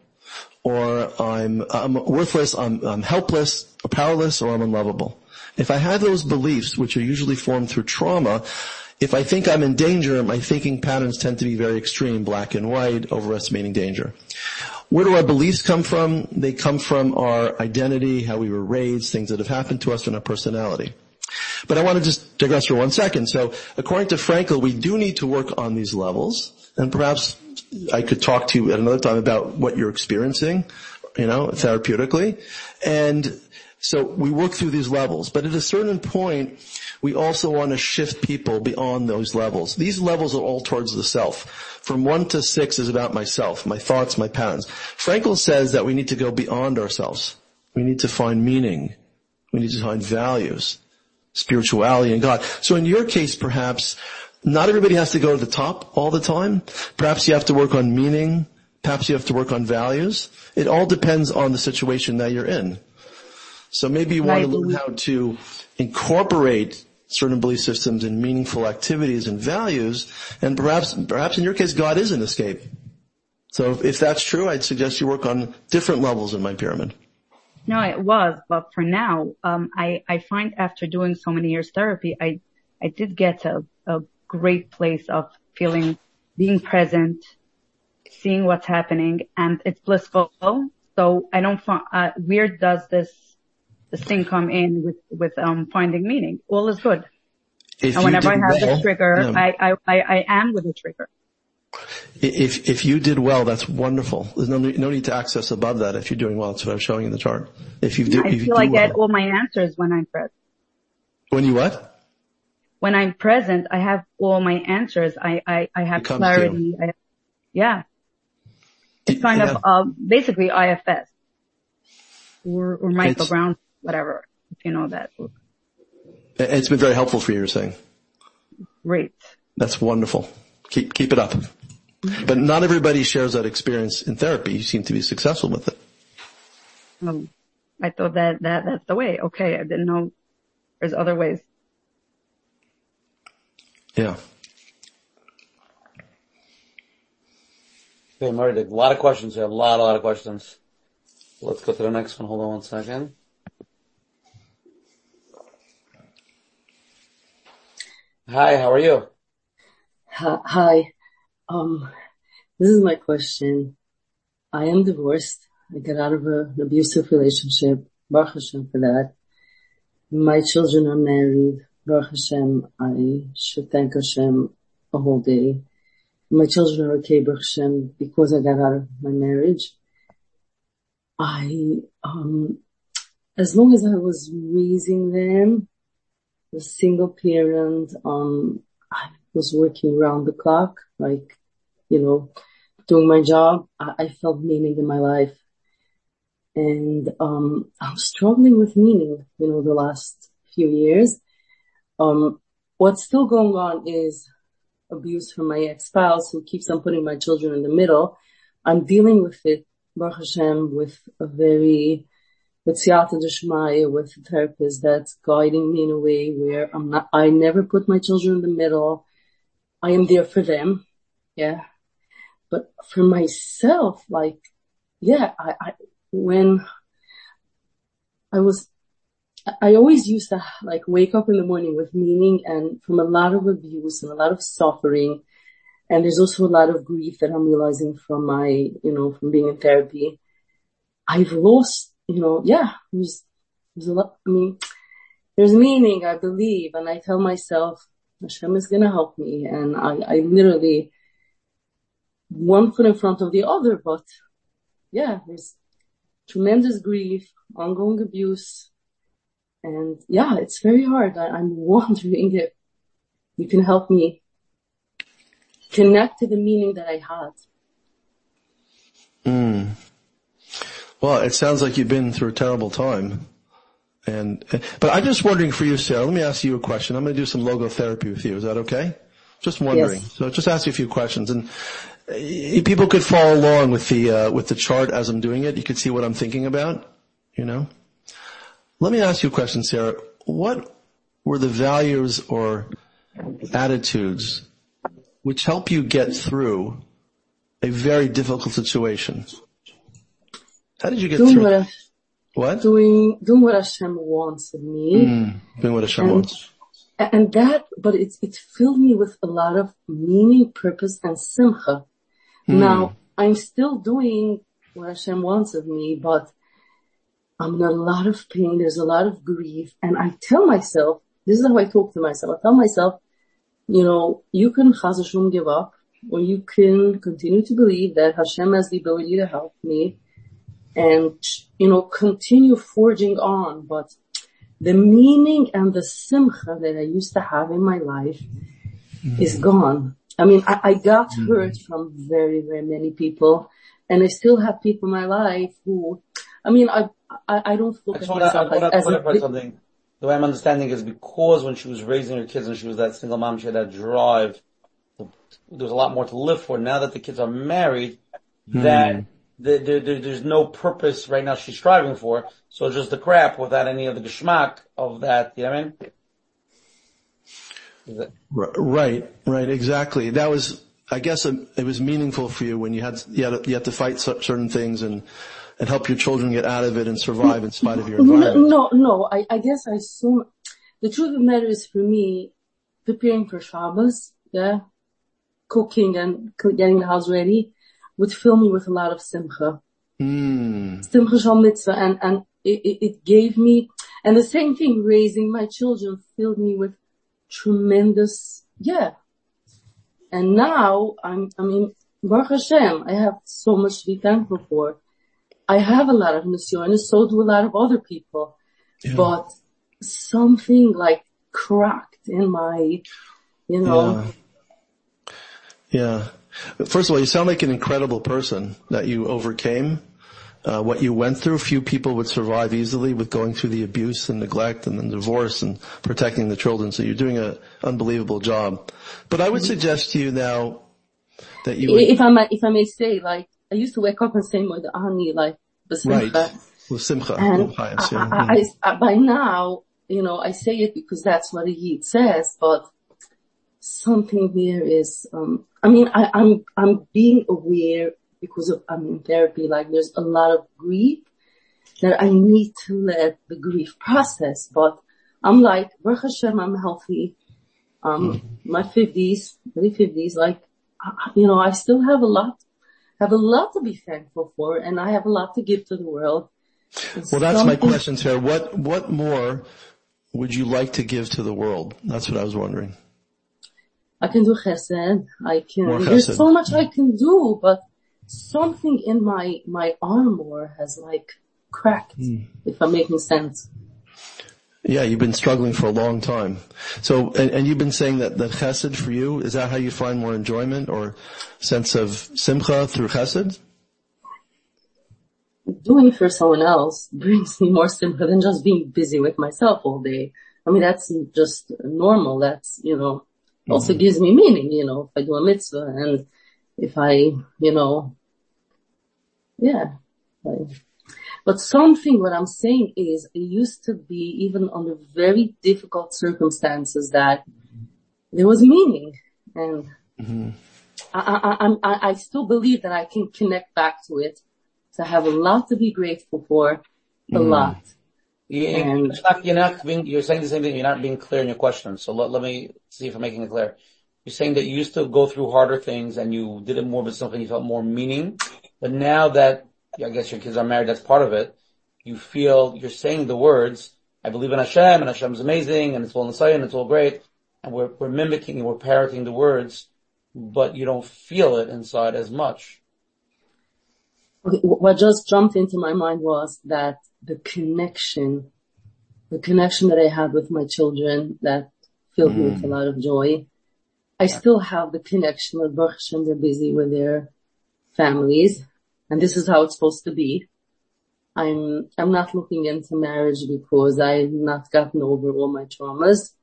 or I'm worthless, I'm helpless, or powerless, or I'm unlovable. If I have those beliefs, which are usually formed through trauma, if I think I'm in danger, my thinking patterns tend to be very extreme, black and white, overestimating danger. Where do our beliefs come from? They come from our identity, how we were raised, things that have happened to us in our personality. But I want to just digress for 1 second. So according to Frankl, we do need to work on these levels, and perhaps I could talk to you at another time about what you're experiencing, therapeutically. And so we work through these levels. But at a certain point, we also want to shift people beyond those levels. These levels are all towards the self. From 1 to 6 is about myself, my thoughts, my patterns. Frankl says that we need to go beyond ourselves. We need to find meaning. We need to find values, spirituality, and God. So in your case, perhaps, not everybody has to go to the top all the time. Perhaps you have to work on meaning. Perhaps you have to work on values. It all depends on the situation that you're in. So maybe you want to learn how to incorporate certain belief systems and meaningful activities and values, and perhaps in your case, God is an escape. So if that's true, I'd suggest you work on different levels in my pyramid.
No, it was, but for now, I find after doing so many years therapy, I did get to a great place of being present, seeing what's happening, and it's blissful. So I don't find, where does this thing come in with finding meaning? All is good. And whenever I have the trigger, yeah. I am with the trigger.
If you did well, that's wonderful. There's no need to access above that if you're doing well. That's what I'm showing in the chart. I feel
I get all my answers when I'm present.
When you what?
When I'm present, I have all my answers. I have clarity. Yeah. It's kind of, basically IFS. Or Michael Brown, whatever, if you know that book.
It's been very helpful for you, you're saying.
Great.
That's wonderful. Keep it up. But not everybody shares that experience in therapy. You seem to be successful with it.
Oh, I thought that's the way. Okay, I didn't know there's other ways.
Yeah.
Okay, Marty, a lot of questions here. A lot of questions. Let's go to the next one. Hold on 1 second. Hi, how are you?
Hi. This is my question. I am divorced. I got out of an abusive relationship. Baruch Hashem for that. My children are married. Baruch Hashem. I should thank Hashem a whole day. My children are okay, Baruch Hashem, because I got out of my marriage. as long as I was raising them, a single parent, I was working around the clock, like, doing my job. I felt meaning in my life. And, I'm struggling with meaning, the last few years. What's still going on is abuse from my ex-spouse who keeps on putting my children in the middle. I'm dealing with it, Baruch Hashem, with Siyata D'Shmaya, with a therapist that's guiding me in a way where I never put my children in the middle. I am there for them. Yeah. But for myself, when I always used to wake up in the morning with meaning, and from a lot of abuse and a lot of suffering. And there's also a lot of grief that I'm realizing from from being in therapy. I've lost, there's a lot. There's meaning, I believe, and I tell myself, Hashem is going to help me. And I literally, one foot in front of the other, but there's tremendous grief, ongoing abuse. And it's very hard. I'm wondering if you can help me connect to the meaning that I had.
Well, it sounds like you've been through a terrible time. But I'm just wondering for you, Sarah, let me ask you a question. I'm going to do some logotherapy with you. Is that okay? Just wondering.
Yes.
So just ask you a few questions, and people could follow along with the chart as I'm doing it. You could see what I'm thinking about, Let me ask you a question, Sarah. What were the values or attitudes which help you get through a very difficult situation? How did you get through? What?
Doing what Hashem wants of me.
Doing what Hashem wants.
And but it filled me with a lot of meaning, purpose, and simcha. Now, I'm still doing what Hashem wants of me, but I'm in a lot of pain. There's a lot of grief. And I tell myself, this is how I talk to myself. I tell myself, you can Chas v'Shalom give up, or you can continue to believe that Hashem has the ability to help me and, continue forging on. But the meaning and the simcha that I used to have in my life is gone. I got hurt from very, very many people, and I still have people in my life who, I don't look at myself as
something. The way I'm understanding is because when she was raising her kids and she was that single mom, she had that drive. There was a lot more to live for. Now that the kids are married, that there's no purpose right now she's striving for. So just the crap without any of the geschmack of that. You know what I mean?
Right, exactly. That was, I guess, it was meaningful for you when you had to fight certain things and help your children get out of it and survive in spite of your environment.
No. I guess I assume the truth of the matter is, for me, preparing for Shabbos, cooking and getting the house ready would fill me with a lot of simcha. Simcha shal mitzvah, and it gave me, and the same thing, raising my children filled me with tremendous, And now Baruch Hashem, I have so much to be thankful for. I have a lot of nisyon, so do a lot of other people. Yeah. But something cracked in my,
Yeah. First of all, you sound like an incredible person that you overcame what you went through. Few people would survive easily with going through the abuse and neglect and then divorce and protecting the children. So you're doing an unbelievable job. But I would suggest to you now that you would,
if I may say, I used to wake up and say with Ani, b'simcha.
Right. With simcha.
And I by now, I say it because that's what the Yid says, but something there is, I'm being aware because I'm in therapy, there's a lot of grief that I need to let the grief process, but I'm Baruch Hashem, I'm healthy. My 50s, early 50s, I still have a lot to be thankful for, and I have a lot to give to the world.
Well, that's my question, Sarah. What more would you like to give to the world? That's what I was wondering.
I can do chesed.
More
There's
chesed.
so much I can do, but something in my armor has like cracked, if I'm making sense.
Yeah, you've been struggling for a long time. So, and you've been saying that chesed for you, is that how you find more enjoyment or sense of simcha through chesed?
Doing for someone else brings me more simcha than just being busy with myself all day. I mean, that's just normal. That's, also gives me meaning, if I do a mitzvah and if I, but what I'm saying is, it used to be even under very difficult circumstances that there was meaning, and I still believe that I can connect back to it. So I have a lot to be grateful for, a lot.
You're saying the same thing. You're not being clear in your question. So let me see if I'm making it clear. You're saying that you used to go through harder things and you did it more with something you felt more meaning, but now that I guess your kids are married, that's part of it. You're saying the words, I believe in Hashem, and Hashem's amazing, and it's all Nisayah, and it's all great, and we're mimicking and we're parroting the words, but you don't feel it inside as much.
Okay, what just jumped into my mind was that the connection that I had with my children that filled me with a lot of joy. I still have the connection with Baruch Hashem, they're busy with their families, and this is how it's supposed to be. I'm not looking into marriage because I've not gotten over all my traumas.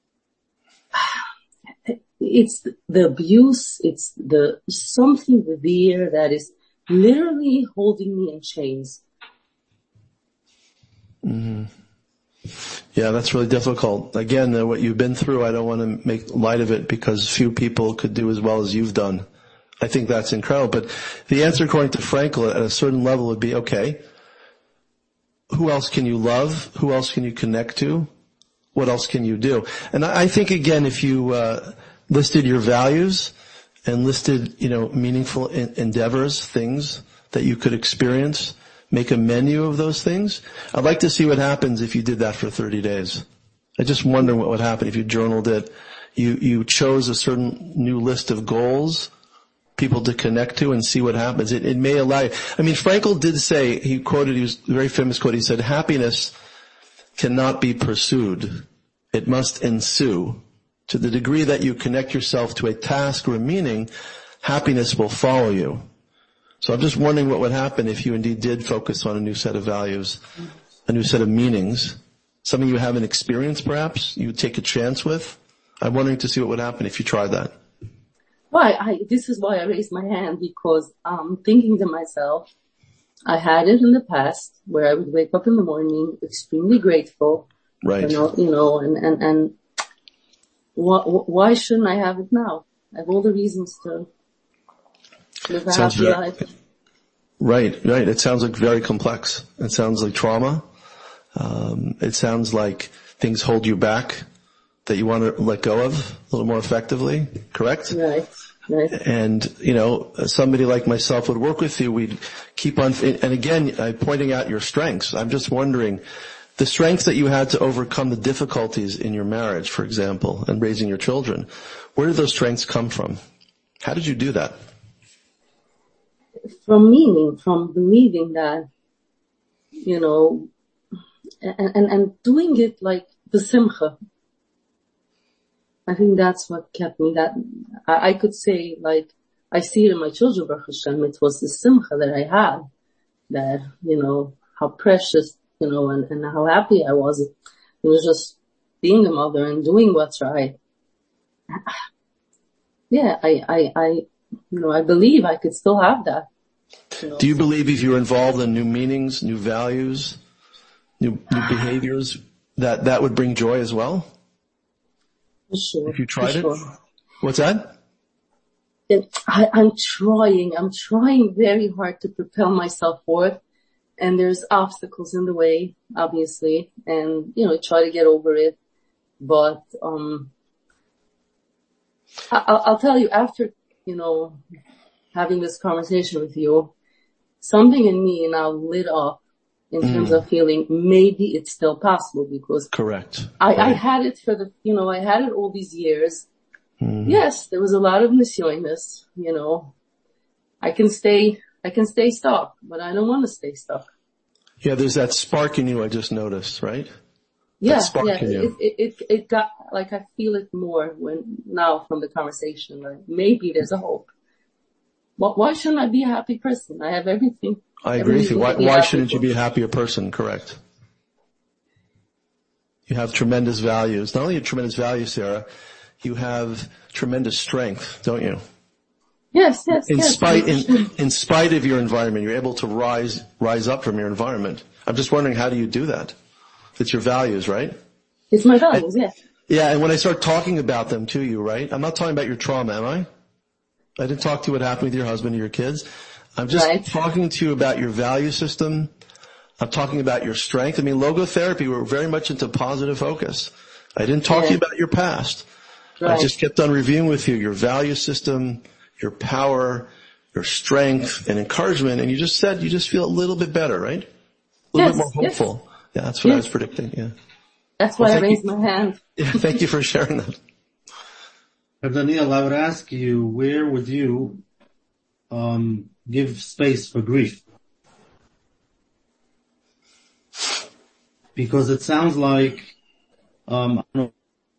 It's the abuse, it's something there that is literally holding me in chains.
Yeah, that's really difficult. Again, what you've been through, I don't want to make light of it because few people could do as well as you've done. I think that's incredible. But the answer, according to Frankel, at a certain level would be, okay, who else can you love? Who else can you connect to? What else can you do? And I think, again, if you listed your values and listed, meaningful endeavors, things that you could experience, make a menu of those things. I'd like to see what happens if you did that for 30 days. I just wonder what would happen if you journaled it. You chose a certain new list of goals, people to connect to, and see what happens. It may allow you. I mean, Frankel did say, he was a very famous quote, he said, happiness cannot be pursued. It must ensue. To the degree that you connect yourself to a task or a meaning, happiness will follow you. So I'm just wondering what would happen if you indeed did focus on a new set of values, a new set of meanings, something you haven't experienced perhaps, you would take a chance with. I'm wondering to see what would happen if you tried that.
This is why I raised my hand, because I'm thinking to myself, I had it in the past where I would wake up in the morning extremely grateful.
Right.
And why shouldn't I have it now? I have all the reasons to live a happy life.
Right. It sounds like very complex. It sounds like trauma. It sounds like things hold you back that you want to let go of a little more effectively. Correct?
Right.
And, somebody like myself would work with you. We'd keep on, and again, pointing out your strengths. I'm just wondering, the strengths that you had to overcome the difficulties in your marriage, for example, and raising your children, where did those strengths come from? How did you do that?
From meaning, from believing that, and doing it like the simcha. I think that's what kept me. That I could say, like, I see it in my children, Baruch Hashem, it was the simcha that I had, that, how precious, and how happy I was. It was just being a mother and doing what's right. Yeah, I believe I could still have that.
Do you believe if you're involved in new meanings, new values, new behaviors, that would bring joy as well?
For sure.
If you tried it? What's that?
I'm trying very hard to propel myself forward, and there's obstacles in the way, obviously, and, try to get over it. But, I'll tell you, after, having this conversation with you, something in me now lit up in terms of feeling maybe it's still possible, because
correct.
I had it I had it all these years. Yes, there was a lot of nisyonos, I can stay stuck, but I don't want to stay stuck.
Yeah, there's that spark in you I just noticed, right?
Yeah,
that spark in you.
It got, like, I feel it more now from the conversation, like maybe there's a hope. Why shouldn't I be a happy person? I have everything.
I agree with you. Why shouldn't you be a happier person? Correct. You have tremendous values. Not only have tremendous values, Sarah, you have tremendous strength, don't you?
Yes.
In spite of your environment, you're able to rise up from your environment. I'm just wondering, how do you do that? It's your values, right?
It's my values, yes.
Yeah, and when I start talking about them to you, right? I'm not talking about your trauma, am I? I didn't talk to you what happened with your husband or your kids. I'm just talking to you about your value system. I'm talking about your strength. I mean, logotherapy, we're very much into positive focus. I didn't talk to you about your past. Right. I just kept on reviewing with you your value system, your power, your strength, and encouragement, and you just said you just feel a little bit better, right? A little bit more hopeful. Yeah, that's what I was predicting, yeah.
That's why I raised my hand.
Yeah, thank you for sharing that.
Daniel, I would ask you, where would you give space for grief? Because it sounds like, I don't know.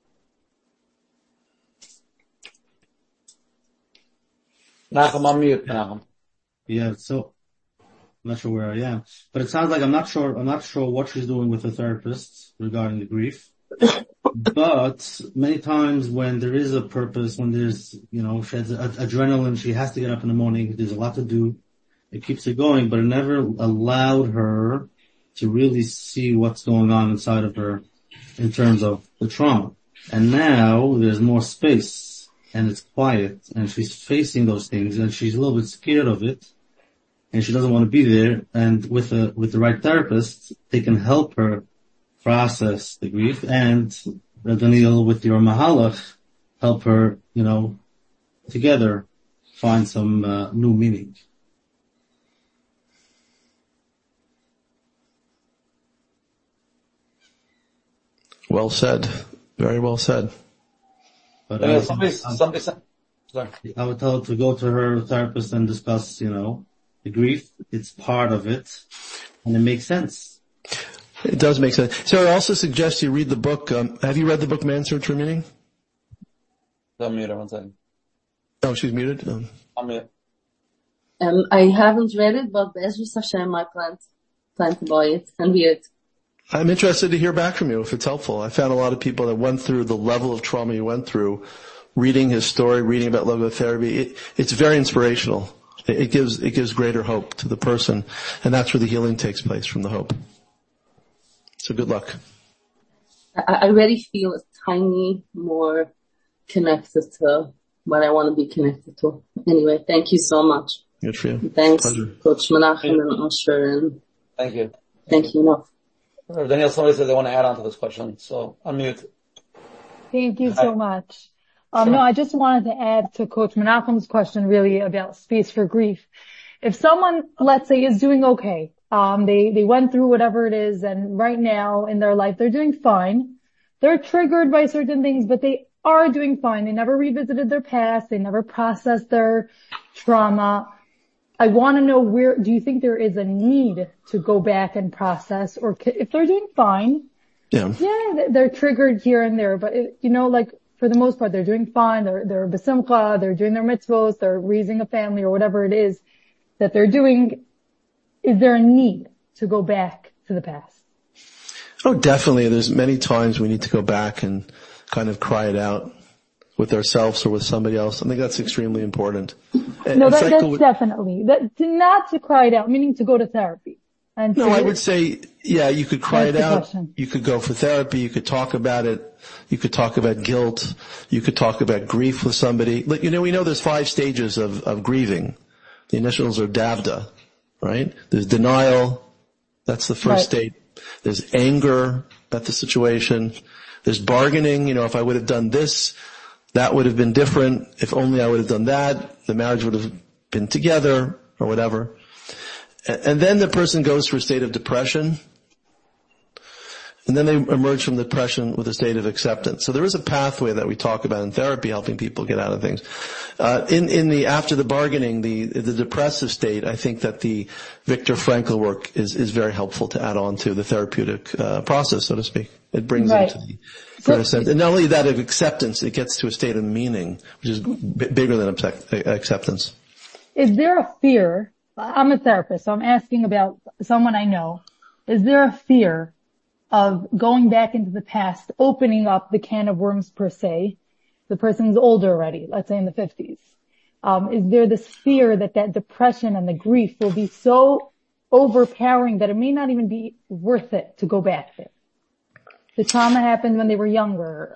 Nachum, unmute, Nachum.
Yeah, so I'm not sure where I am, but it sounds like I'm not sure what she's doing with the therapist regarding the grief. But many times when there is a purpose, when there's, she has adrenaline, she has to get up in the morning, there's a lot to do, it keeps her going, but it never allowed her to really see what's going on inside of her in terms of the trauma. And now there's more space and it's quiet and she's facing those things and she's a little bit scared of it and she doesn't want to be there. And with the right therapist, they can help her process the grief, and Daniel, with your mahalach, help her, together find some new meaning.
Well said. Very well said.
But
somebody said, sorry.
I would tell her to go to her therapist and discuss, the grief. It's part of it, and it makes sense.
It does make sense. So I also suggest you read the book. Have you read the book Man's Search for Meaning?
I'm muted, 1 second.
Oh, she's muted?
I'm muted.
I haven't read it, but Ezra Hashem, I plan to buy it and read it.
I'm interested to hear back from you if it's helpful. I found a lot of people that went through the level of trauma you went through, reading his story, reading about logotherapy. It's very inspirational. It gives greater hope to the person, and that's where the healing takes place, from the hope. So good luck.
I already feel a tiny more connected to what I want to be connected to. Anyway, thank you so much.
Good for you.
Thanks,
Pleasure.
Coach Menachem and Osher, and
thank you.
Thank you enough.
Daniel, somebody said they want to add on to this question, so unmute.
Thank you so much. No, I just wanted to add to Coach Menachem's question really about space for grief. If someone, let's say, is doing okay, they went through whatever it is, and right now in their life they're doing fine. They're triggered by certain things, but they are doing fine. They never revisited their past. They never processed their trauma. I want to know, do you think there is a need to go back and process, or if they're doing fine, they're triggered here and there, but for the most part, they're doing fine. They're besimcha, they're doing their mitzvos, they're raising a family or whatever it is that they're doing. Is there a need to go back to the past?
Oh, definitely. There's many times we need to go back and kind of cry it out with ourselves or with somebody else. I think that's extremely important.
No, that's definitely. Not to cry it out, meaning to go to therapy.
No, I would say, you could cry it out. Question. You could go for therapy. You could talk about it. You could talk about guilt. You could talk about grief with somebody. We know there's 5 stages of grieving. The initials are DAVDA, right? There's denial. That's the first state. There's anger at the situation. There's bargaining. If I would have done this, that would have been different. If only I would have done that, the marriage would have been together or whatever. And then the person goes through a state of depression. And then they emerge from depression with a state of acceptance. So there is a pathway that we talk about in therapy, helping people get out of things. In the after the bargaining, the depressive state, I think that the Viktor Frankl work is very helpful to add on to the therapeutic process, so to speak. It brings them to the greater sense. And not only that of acceptance, it gets to a state of meaning, which is bigger than acceptance.
Is there a fear? I'm a therapist, so I'm asking about someone I know. Is there a fear of going back into the past, opening up the can of worms per se? The person's older already, let's say in the 50s. Is there this fear that depression and the grief will be so overpowering that it may not even be worth it to go back there? The trauma happened when they were younger.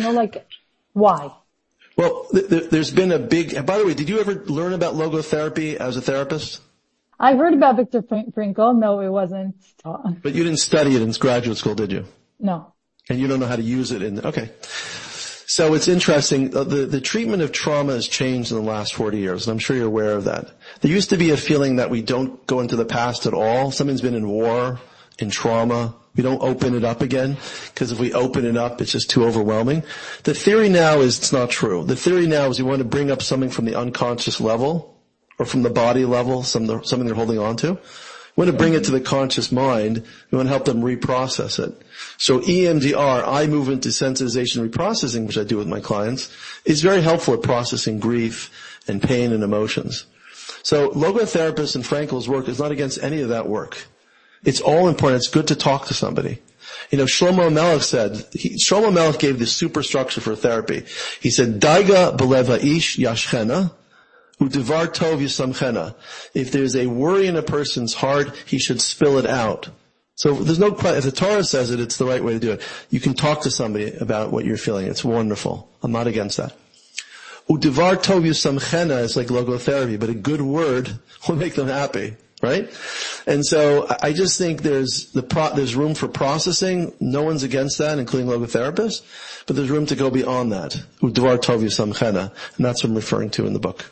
Why?
Well, there's been a big, by the way, did you ever learn about logotherapy as a therapist?
I heard about Viktor Frankl. No, it wasn't taught.
But you didn't study it in graduate school, did you?
No.
And you don't know how to use it okay. So it's interesting. The treatment of trauma has changed in the last 40 years, and I'm sure you're aware of that. There used to be a feeling that we don't go into the past at all. Something's been in war, in trauma. We don't open it up again, because if we open it up, it's just too overwhelming. The theory now is it's not true. The theory now is you want to bring up something from the unconscious level, or from the body level, something they're holding on to. We want to bring it to the conscious mind. We want to help them reprocess it. So EMDR, eye movement desensitization reprocessing, which I do with my clients, is very helpful at processing grief and pain and emotions. So logotherapist and Frankl's work is not against any of that work. It's all important. It's good to talk to somebody. Shlomo Melech Shlomo Melech gave this super structure for therapy. He said, Daiga beleva ish yashchena, u'devar tov yisamchena. If there's a worry in a person's heart, he should spill it out. So there's no question. If the Torah says it, it's the right way to do it. You can talk to somebody about what you're feeling. It's wonderful. I'm not against that. U'devar tov yisamchena is like logotherapy, but a good word will make them happy. Right? And so I just think there's room for processing. No one's against that, including logotherapists, but there's room to go beyond that. Udvar tov yisamchena, and that's what I'm referring to in the book.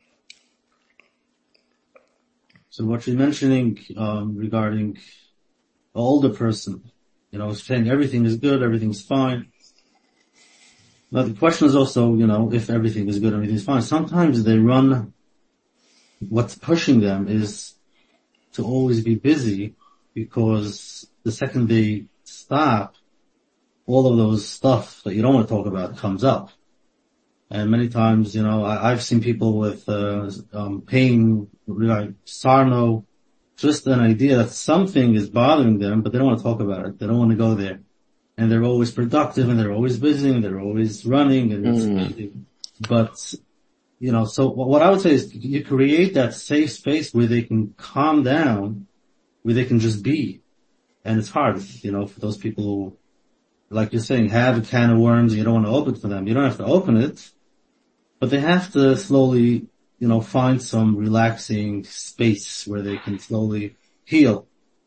So what you're mentioning regarding an older person, saying everything is good, everything's fine. Now the question is also, if everything is good, everything's fine. Sometimes what's pushing them is to always be busy, because the second they stop, all of those stuff that you don't want to talk about comes up. And many times, I've seen people with pain, like sarno, just an idea that something is bothering them, but they don't want to talk about it. They don't want to go there. And they're always productive, and they're always busy, and they're always running, and it's busy. But so what I would say is you create that safe space where they can calm down, where they can just be. And it's hard, for those people who, like you're saying, have a can of worms and you don't want to open it for them. You don't have to open it, but they have to slowly, find some relaxing space where they can slowly heal.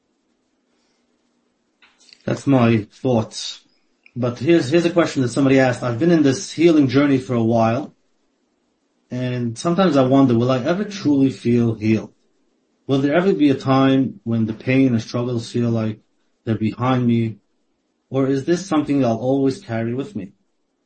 That's my thoughts. But here's a question that somebody asked. I've been in this healing journey for a while, and sometimes I wonder, will I ever truly feel healed? Will there ever be a time when the pain and struggles feel like they're behind me? Or is this something I'll always carry with me?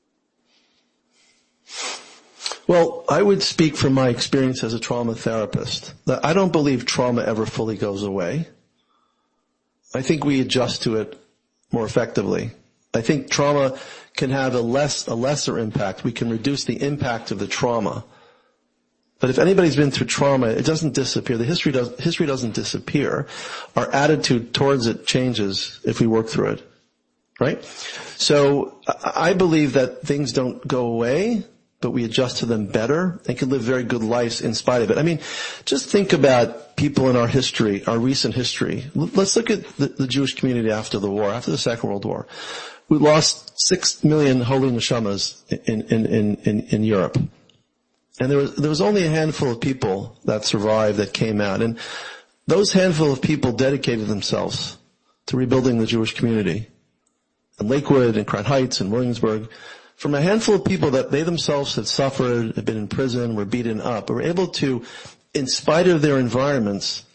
Well, I would speak from my experience as a trauma therapist that I don't believe trauma ever fully goes away. I think we adjust to it more effectively. I think trauma can have a lesser impact. We can reduce the impact of the trauma. But if anybody's been through trauma, it doesn't disappear. The history doesn't disappear. Our attitude towards it changes if we work through it. Right? So I believe that things don't go away, but we adjust to them better and can live very good lives in spite of it. Just think about people in our history, our recent history. Let's look at the Jewish community after the war, after the Second World War. We lost 6 million holy neshamas in Europe. And there was only a handful of people that survived, that came out. And those handful of people dedicated themselves to rebuilding the Jewish community. In Lakewood, in Crown Heights, in Williamsburg, from a handful of people that they themselves had suffered, had been in prison, were beaten up, were able to, in spite of their environments,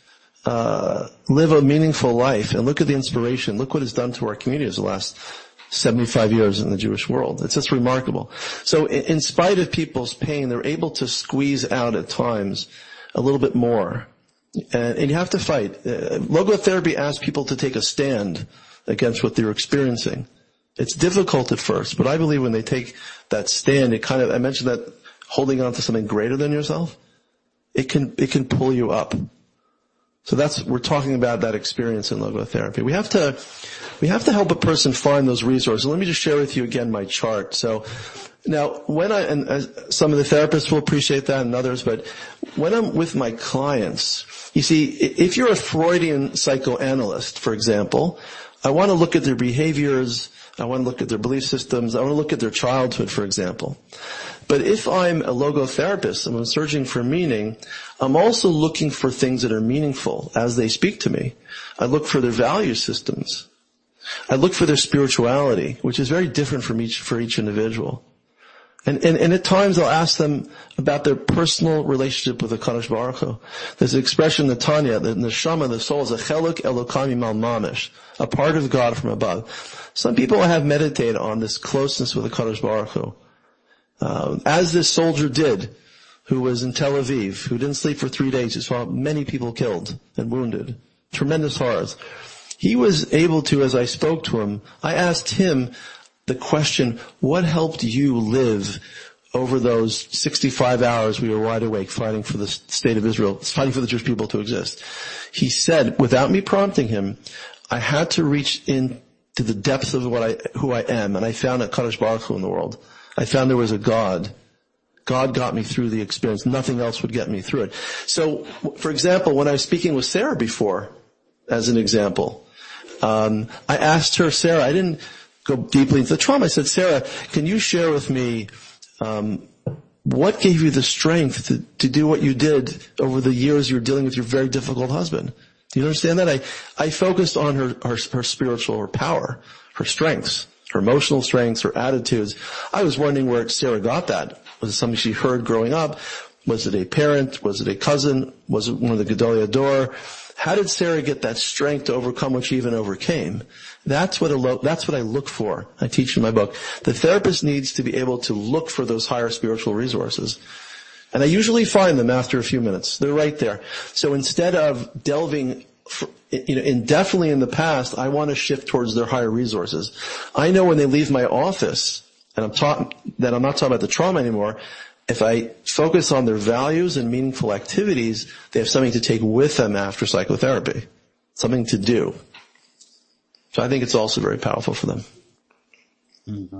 live a meaningful life and look at the inspiration. Look what it's done to our communities the last 75 years in the Jewish world. It's just remarkable. So in spite of people's pain, they're able to squeeze out at times a little bit more. And you have to fight. Logotherapy asks people to take a stand against what they're experiencing. It's difficult at first, but I believe when they take that stand, I mentioned that holding on to something greater than yourself, it can pull you up. So we're talking about that experience in logotherapy. We have to help a person find those resources. Let me just share with you again my chart. So now some of the therapists will appreciate that and others, but when I'm with my clients, you see, if you're a Freudian psychoanalyst, for example, I want to look at their behaviors, I want to look at their belief systems, I want to look at their childhood, for example. But if I'm a logotherapist and I'm searching for meaning, I'm also looking for things that are meaningful as they speak to me. I look for their value systems. I look for their spirituality, which is very different for each individual. And at times I'll ask them about their personal relationship with the Kadosh Baruch Hu. There's an expression in the Tanya, the neshama, the soul, is a cheluk elokami mal mamish, a part of God from above. Some people have meditated on this closeness with the Kadosh Baruch Hu. As this soldier did, who was in Tel Aviv, who didn't sleep for 3 days, who saw many people killed and wounded, tremendous horrors. He was able to, as I spoke to him, I asked him the question, what helped you live over those 65 hours we were wide awake fighting for the state of Israel, fighting for the Jewish people to exist? He said, without me prompting him, I had to reach into the depths of who I am, and I found a Kadosh Baruch Hu in the world. I found there was a God. God got me through the experience. Nothing else would get me through it. So, for example, when I was speaking with Sarah before, as an example, I asked her, Sarah, I didn't go deeply into the trauma. I said, Sarah, can you share with me what gave you the strength to do what you did over the years you were dealing with your very difficult husband? Do you understand that? I focused on her spiritual, her power, her strengths, her emotional strengths, her attitudes. I was wondering where Sarah got that. Was it something she heard growing up? Was it a parent? Was it a cousin? Was it one of the Gedolei Hador? How did Sarah get that strength to overcome what she even overcame? That's what I look for. I teach in my book. The therapist needs to be able to look for those higher spiritual resources. And I usually find them after a few minutes. They're right there. So instead of delving indefinitely in the past, I want to shift towards their higher resources. I know when they leave my office, and I'm not talking about the trauma anymore, if I focus on their values and meaningful activities, they have something to take with them after psychotherapy. Something to do. So I think it's also very powerful for them.
Mm-hmm.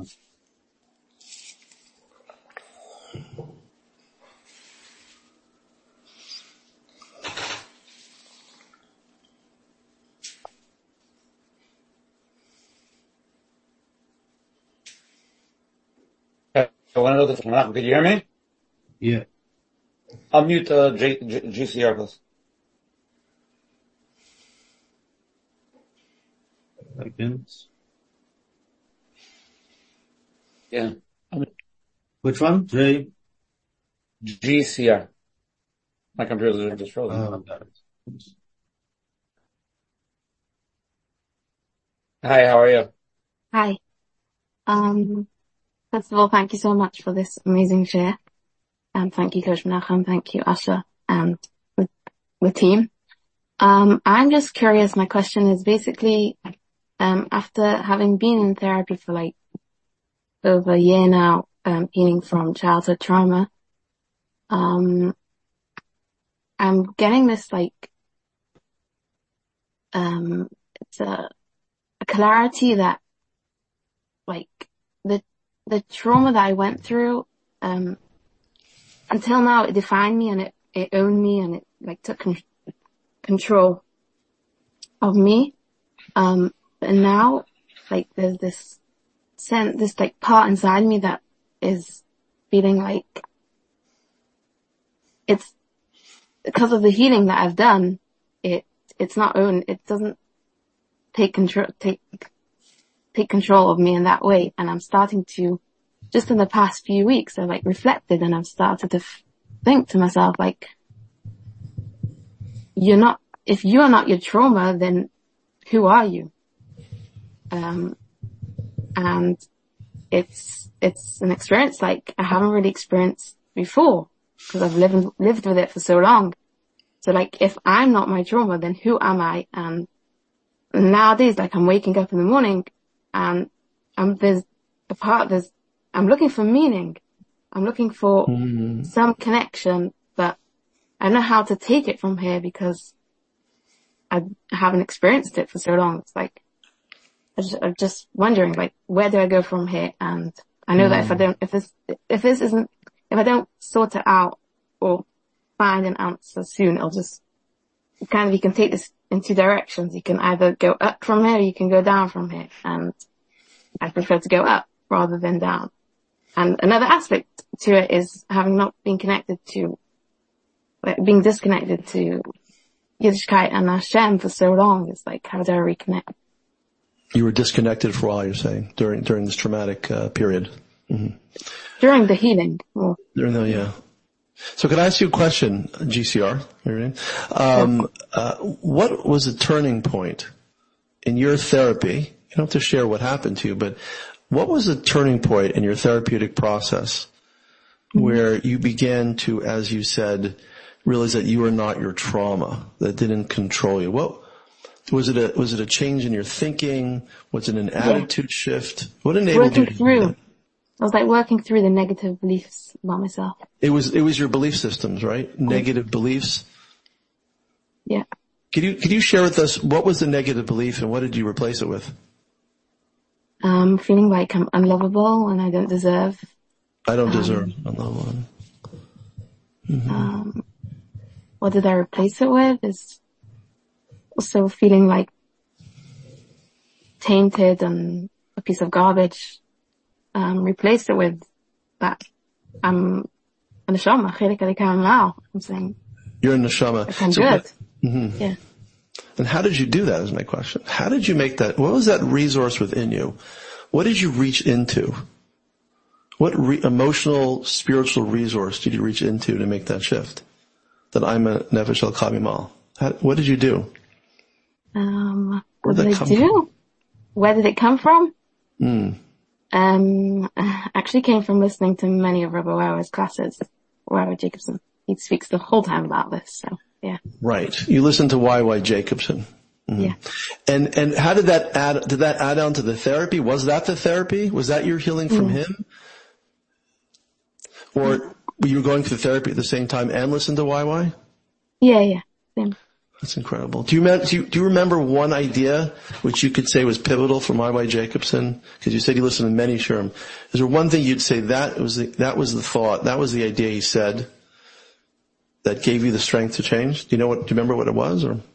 Can you hear me?
Yeah.
Unmute GCR, please.
Seconds.
Yeah.
Which one?
GCR. My computer just frozen.
Oh, got it.
Hi, how are you?
Hi. First of all, thank you so much for this amazing share. Thank you, Coach Menachem. Thank you, Asha, and the team. I'm just curious. My question is basically, after having been in therapy for like over a year now, healing from childhood trauma, I'm getting this it's a clarity that the trauma that I went through, until now it defined me and it owned me and it took control of me. And now, there's this part inside me that is feeling like it's because of the healing that I've done, it's not owned, it doesn't take control of me in that way. And I'm starting to, just in the past few weeks, I've reflected and I've started to think to myself, you're not if you are not your trauma, then who are you? And it's an experience like I haven't really experienced before because I've lived with it for so long. So like, if I'm not my trauma, then who am I? And nowadays, like, I'm waking up in the morning and I'm looking for meaning. I'm looking for some connection, but I don't know how to take it from here because I haven't experienced it for so long. It's like, I'm just wondering, like, where do I go from here? And I know that if I don't sort it out or find an answer soon, you can take this in two directions. You can either go up from here or you can go down from here. And I prefer to go up rather than down. And another aspect to it is having not been being disconnected to Yiddishkeit and Hashem for so long. It's like, how do I reconnect?
You were disconnected for a while, you're saying, during this traumatic period. Mm-hmm.
During the healing.
Yeah. So can I ask you a question, GCR? What was a turning point in your therapy? You don't have to share what happened to you, but what was a turning point in your therapeutic process where you began to, as you said, realize that you were not your trauma, that didn't control you? What was it a change in your thinking? Was it an attitude shift? What enabled you to do that?
I was like working through the negative beliefs about myself.
It was your belief systems, right? Negative beliefs.
Yeah.
Could you share with us what was the negative belief and what did you replace it with?
Feeling like I'm unlovable and I don't deserve.
I don't deserve unlovable. Mm-hmm.
What did I replace it with is also feeling like tainted and a piece of garbage. Replaced it with that I'm a neshama, chelik elikam now. I'm saying
you're a neshama.
I'm good.
Mm-hmm.
Yeah.
And how did you do that is my question. How did you make that? What was that resource within you? What did you reach into? What emotional, spiritual resource did you reach into to make that shift? That I'm a nefesh el kamimal. What did you do?
What did I do? Where did it come from? Actually came from listening to many of Rabbi Wauer's classes. Rabbi Jacobson. He speaks the whole time about this, so yeah.
Right. You listened to Y.Y. Jacobson. Mm-hmm.
Yeah.
And how did that add on to the therapy? Was that the therapy? Was that your healing from him? Or were you going through therapy at the same time and listened to Y.Y.?
Yeah. Same.
That's incredible. Do you remember one idea which you could say was pivotal from Y.Y. Jacobson? Because you said you listened to many Shurim. Is there one thing you'd say that was the thought, that was the idea he said that gave you the strength to change? Do you remember what it was or?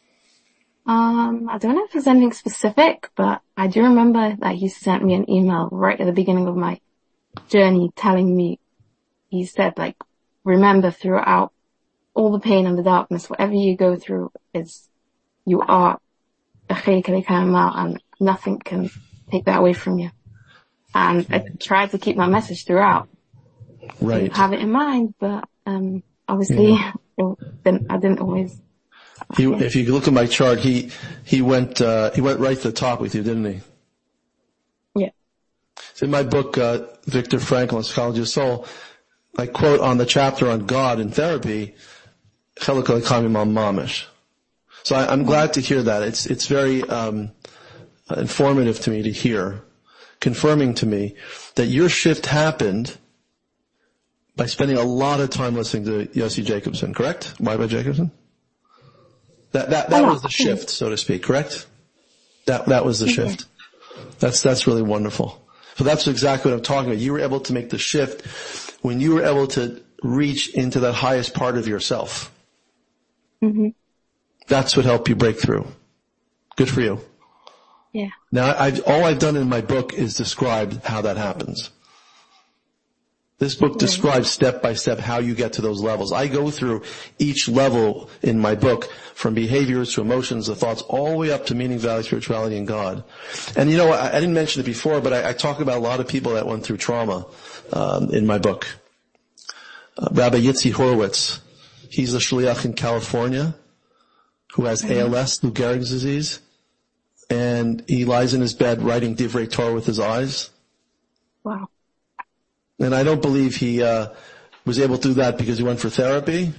I don't know if there's anything specific, but I do remember that he sent me an email right at the beginning of my journey telling me, he said like, remember throughout all the pain and the darkness, whatever you go through you are a chelik elikam and nothing can take that away from you. And I tried to keep my message throughout.
Right.
Have it in mind, but, obviously I didn't always.
If you look at my chart, he went right to the top with you, didn't he?
Yeah.
It's in my book, Viktor Frankl, Psychology of Soul. I quote on the chapter on God in therapy, chelik elikam mamish. So I'm glad to hear that. It's very, informative to me to hear, confirming to me that your shift happened by spending a lot of time listening to Yossi Jacobson, correct? Y.Y. Jacobson? That was the shift, so to speak, correct? That was the shift. That's really wonderful. So that's exactly what I'm talking about. You were able to make the shift when you were able to reach into that highest part of yourself.
Mm-hmm.
That's what helped you break through. Good for you.
Yeah.
Now, all I've done in my book is describe how that happens. This book describes step by step how you get to those levels. I go through each level in my book, from behaviors to emotions to thoughts, all the way up to meaning, value, spirituality, and God. And I didn't mention it before, but I talk about a lot of people that went through trauma in my book. Rabbi Yitzi Horowitz, he's a shliach in California. who has ALS, Lou Gehrig's disease, and he lies in his bed writing Divrei Torah with his eyes.
Wow.
And I don't believe he was able to do that because he went for therapy.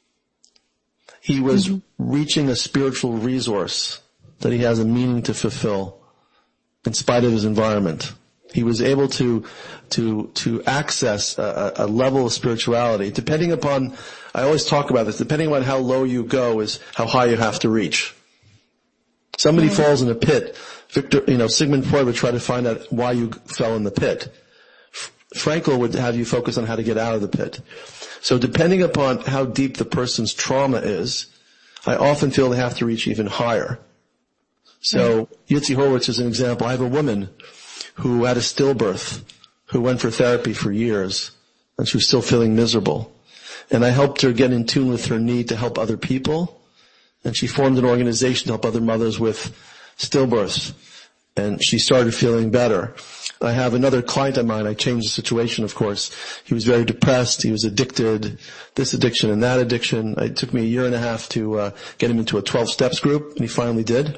He was reaching a spiritual resource that he has a meaning to fulfill in spite of his environment. He was able to access a level of spirituality. Depending upon, I always talk about this, depending on how low you go is how high you have to reach. Somebody falls in a pit. Sigmund Freud would try to find out why you fell in the pit. Frankl would have you focus on how to get out of the pit. So depending upon how deep the person's trauma is, I often feel they have to reach even higher. So Yitzi Horowitz is an example. I have a woman who had a stillbirth, who went for therapy for years, and she was still feeling miserable. And I helped her get in tune with her need to help other people, and she formed an organization to help other mothers with stillbirths, and she started feeling better. I have another client of mine. I changed the situation, of course. He was very depressed. He was addicted, this addiction and that addiction. It took me a year and a half to get him into a 12 steps group, and he finally did,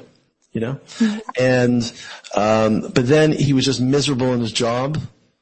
And but then he was just miserable in his job.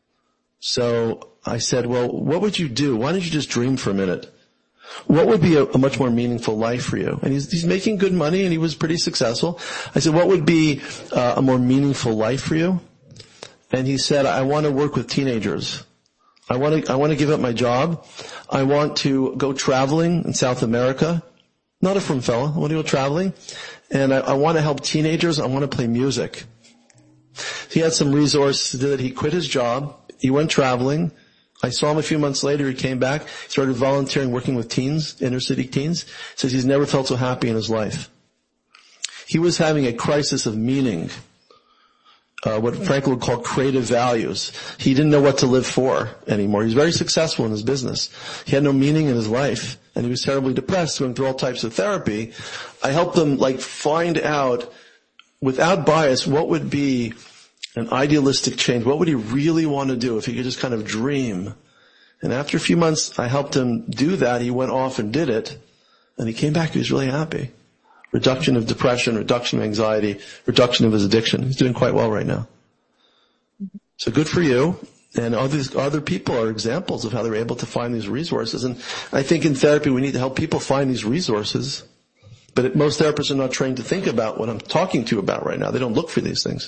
So I said, well, what would you do? Why don't you just dream for a minute? What would be a much more meaningful life for you? And he's making good money, and he was pretty successful. I said, what would be a more meaningful life for you? And he said, I want to work with teenagers. I want to give up my job. I want to go traveling in South America. Not a frum fella. I want to go traveling. And I want to help teenagers. I want to play music. He had some resources to do that. He quit his job. He went traveling. I saw him a few months later. He came back, started volunteering, working with teens, inner city teens. Says he's never felt so happy in his life. He was having a crisis of meaning. What Frankl would call creative values. He didn't know what to live for anymore. He was very successful in his business. He had no meaning in his life, and he was terribly depressed, went through all types of therapy. I helped them find out, without bias, what would be an idealistic change. What would he really want to do if he could just kind of dream? And after a few months, I helped him do that. He went off and did it, and he came back. He was really happy. Reduction of depression, reduction of anxiety, reduction of his addiction. He's doing quite well right now. So good for you. And other people are examples of how they're able to find these resources. And I think in therapy we need to help people find these resources. But most therapists are not trained to think about what I'm talking to you about right now. They don't look for these things.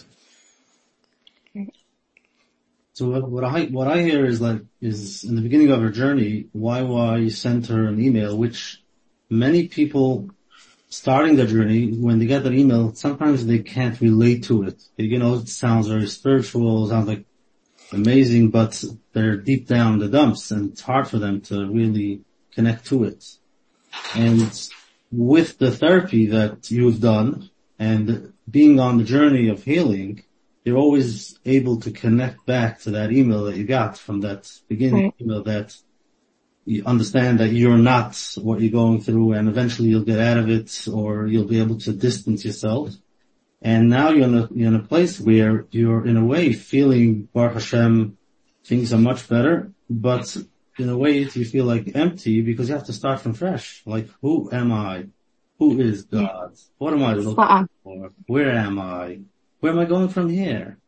So what I hear is in the beginning of her journey, YY sent her an email, which many people starting their journey, when they get that email, sometimes they can't relate to it. It sounds very spiritual, sounds like amazing, but they're deep down in the dumps, and it's hard for them to really connect to it. And with the therapy that you've done and being on the journey of healing, you're always able to connect back to that email that you got from that beginning email, that you understand that you're not what you're going through, and eventually you'll get out of it, or you'll be able to distance yourself. And now you're in a place where you're in a way feeling, Baruch Hashem, things are much better, but in a way you feel like empty because you have to start from fresh. Like, who am I? Who is God? What am I looking for? Where am I? Where am I going from here?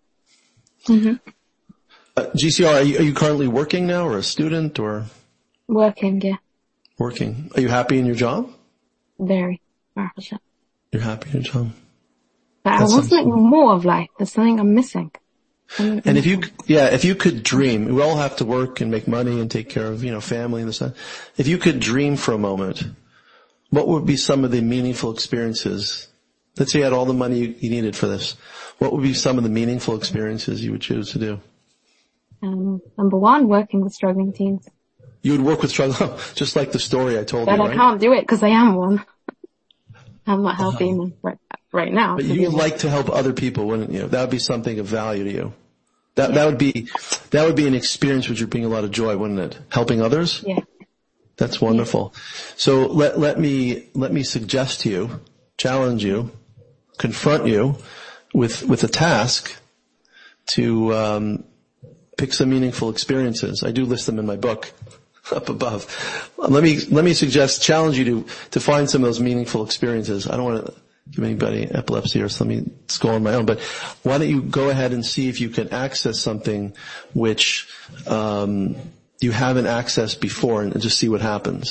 GCR, are you currently working now, or a student, or?
Working, yeah.
Working. Are you happy in your job?
Very. Baruch Hashem.
You're happy in your job.
But I want something more of life. There's something I'm missing.
And if you could dream, we all have to work and make money and take care of, family and this and that. If you could dream for a moment, what would be some of the meaningful experiences? Let's say you had all the money you needed for this. What would be some of the meaningful experiences you would choose to do?
Number one, working with struggling teens.
You would work with struggling, just like the story I told you, right?
But I can't do it because I am one. I'm not helping them right now.
But you'd like to help other people, wouldn't you? That would be something of value to you. That would be an experience which would bring a lot of joy, wouldn't it? Helping others?
Yeah.
That's wonderful. So let me suggest to you, challenge you, confront you with a task to pick some meaningful experiences. I do list them in my book. up above. Let me suggest, challenge you to find some of those meaningful experiences. I don't want to give anybody epilepsy or something, let's go on my own, but why don't you go ahead and see if you can access something which, you haven't accessed before and just see what happens.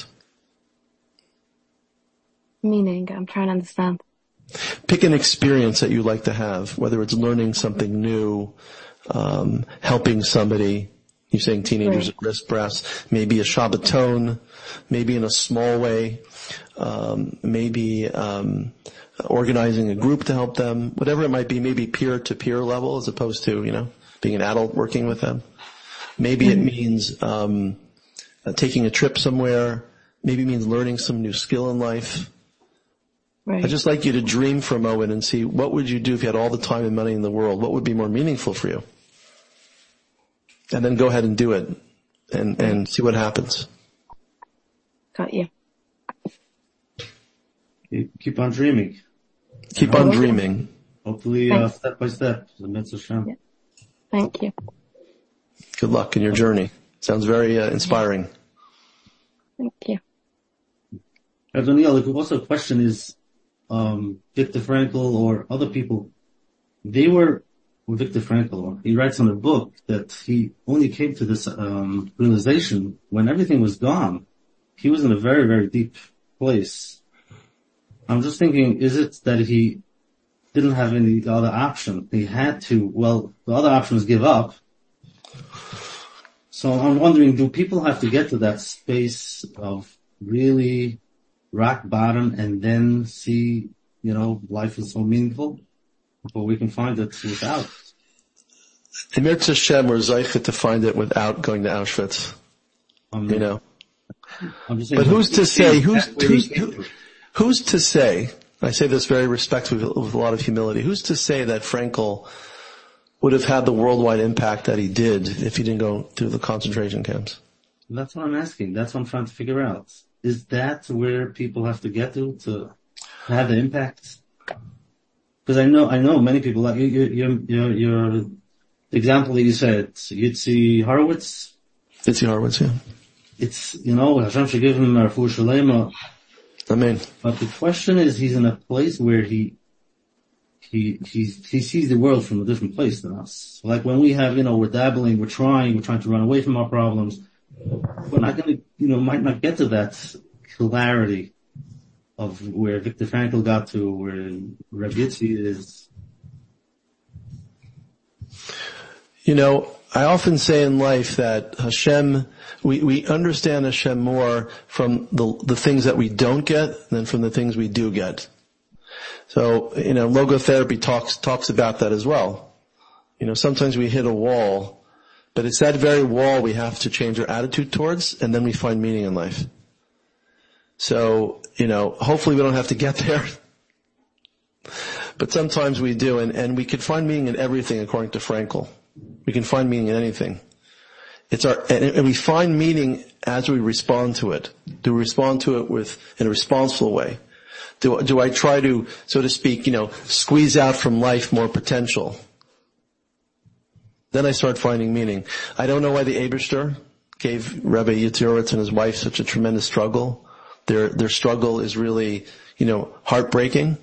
Meaning, I'm trying to understand.
Pick an experience that you like to have, whether it's learning something new, helping somebody. You're saying teenagers at risk, perhaps. Maybe a Shabbaton, maybe in a small way, maybe organizing a group to help them, whatever it might be, maybe peer-to-peer level as opposed to, being an adult working with them. Maybe it means taking a trip somewhere. Maybe it means learning some new skill in life.
Right.
I'd just like you to dream for a moment and see what would you do if you had all the time and money in the world? What would be more meaningful for you? And then go ahead and do it and see what happens.
Got you.
Keep on dreaming.
Keep on dreaming.
Hopefully, step by step. Yeah.
Thank you.
Good luck in your journey. Sounds very inspiring.
Thank you.
Daniel, also a question is, Viktor Frankl or other people, they were with Viktor Frankl. He writes in a book that he only came to this realization when everything was gone. He was in a very, very deep place. I'm just thinking, is it that he didn't have any other option? He had to, the other option was give up. So I'm wondering, do people have to get to that space of really rock bottom and then see, life is so meaningful? But we can find it without.
Emir Hashem, we're zeichet to find it without going to Auschwitz. I'm just saying, but who's to say, I say this very respectfully with a lot of humility, who's to say that Frankl would have had the worldwide impact that he did if he didn't go through the concentration camps?
That's what I'm asking. That's what I'm trying to figure out. Is that where people have to get to have the impact? Because I know many people, like your example that you said, Yitzi Horowitz.
Yitzi Horowitz, yeah.
It's, Hashem should give him a refuah shalema.
Amen.
But the question is, he's in a place where he sees the world from a different place than us. Like when we have, we're dabbling, we're trying to run away from our problems. We're not going to, might not get to that clarity of where Viktor Frankl got to, where Reb Yitzi is.
I often say in life that Hashem, we understand Hashem more from the things that we don't get than from the things we do get. So, logotherapy talks about that as well. Sometimes we hit a wall, but it's that very wall we have to change our attitude towards, and then we find meaning in life. So, hopefully we don't have to get there. But sometimes we do, and we can find meaning in everything according to Frankl. We can find meaning in anything. And we find meaning as we respond to it. Do we respond to it in a responsible way? Do I try to, so to speak, squeeze out from life more potential? Then I start finding meaning. I don't know why the Eibishter gave Rebbe Yitzi Horowitz and his wife such a tremendous struggle. Their struggle is really, heartbreaking.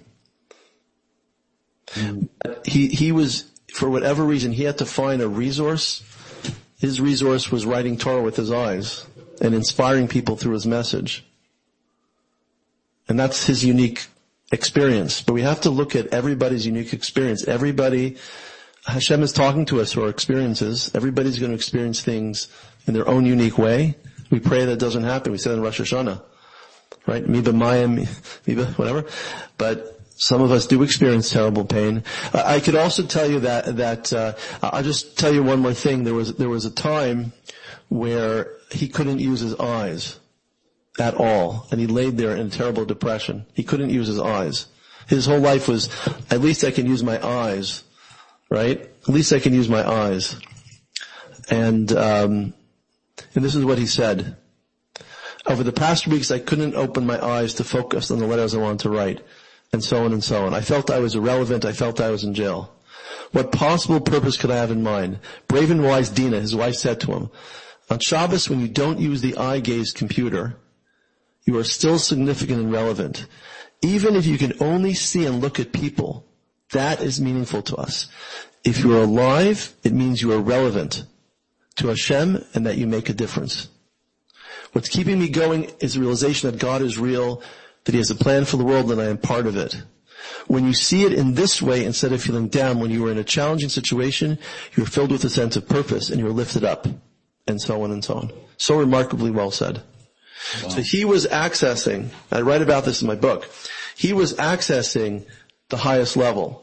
But he was, for whatever reason, he had to find a resource. His resource was writing Torah with his eyes and inspiring people through his message. And that's his unique experience. But we have to look at everybody's unique experience. Hashem is talking to us through our experiences. Everybody's going to experience things in their own unique way. We pray that doesn't happen. We said in Rosh Hashanah, right? Miba Mayim, Miba, whatever. But some of us do experience terrible pain. I could also tell you that I'll just tell you one more thing. There was a time where he couldn't use his eyes at all, and he laid there in terrible depression. He couldn't use his eyes. His whole life was, at least I can use my eyes, right? At least I can use my eyes. And this is what he said. Over the past weeks, I couldn't open my eyes to focus on the letters I wanted to write, and so on and so on. I felt I was irrelevant. I felt I was in jail. What possible purpose could I have in mind? Brave and wise Dina, his wife, said to him, On Shabbos, when you don't use the eye gaze computer, you are still significant and relevant. Even if you can only see and look at people, that is meaningful to us. If you are alive, it means you are relevant to Hashem and that you make a difference. What's keeping me going is the realization that God is real, that He has a plan for the world and I am part of it. When you see it in this way, instead of feeling down, when you are in a challenging situation, you're filled with a sense of purpose and you're lifted up, and so on and so on. So remarkably well said. Wow. So he was accessing, I write about this in my book, he was accessing the highest level.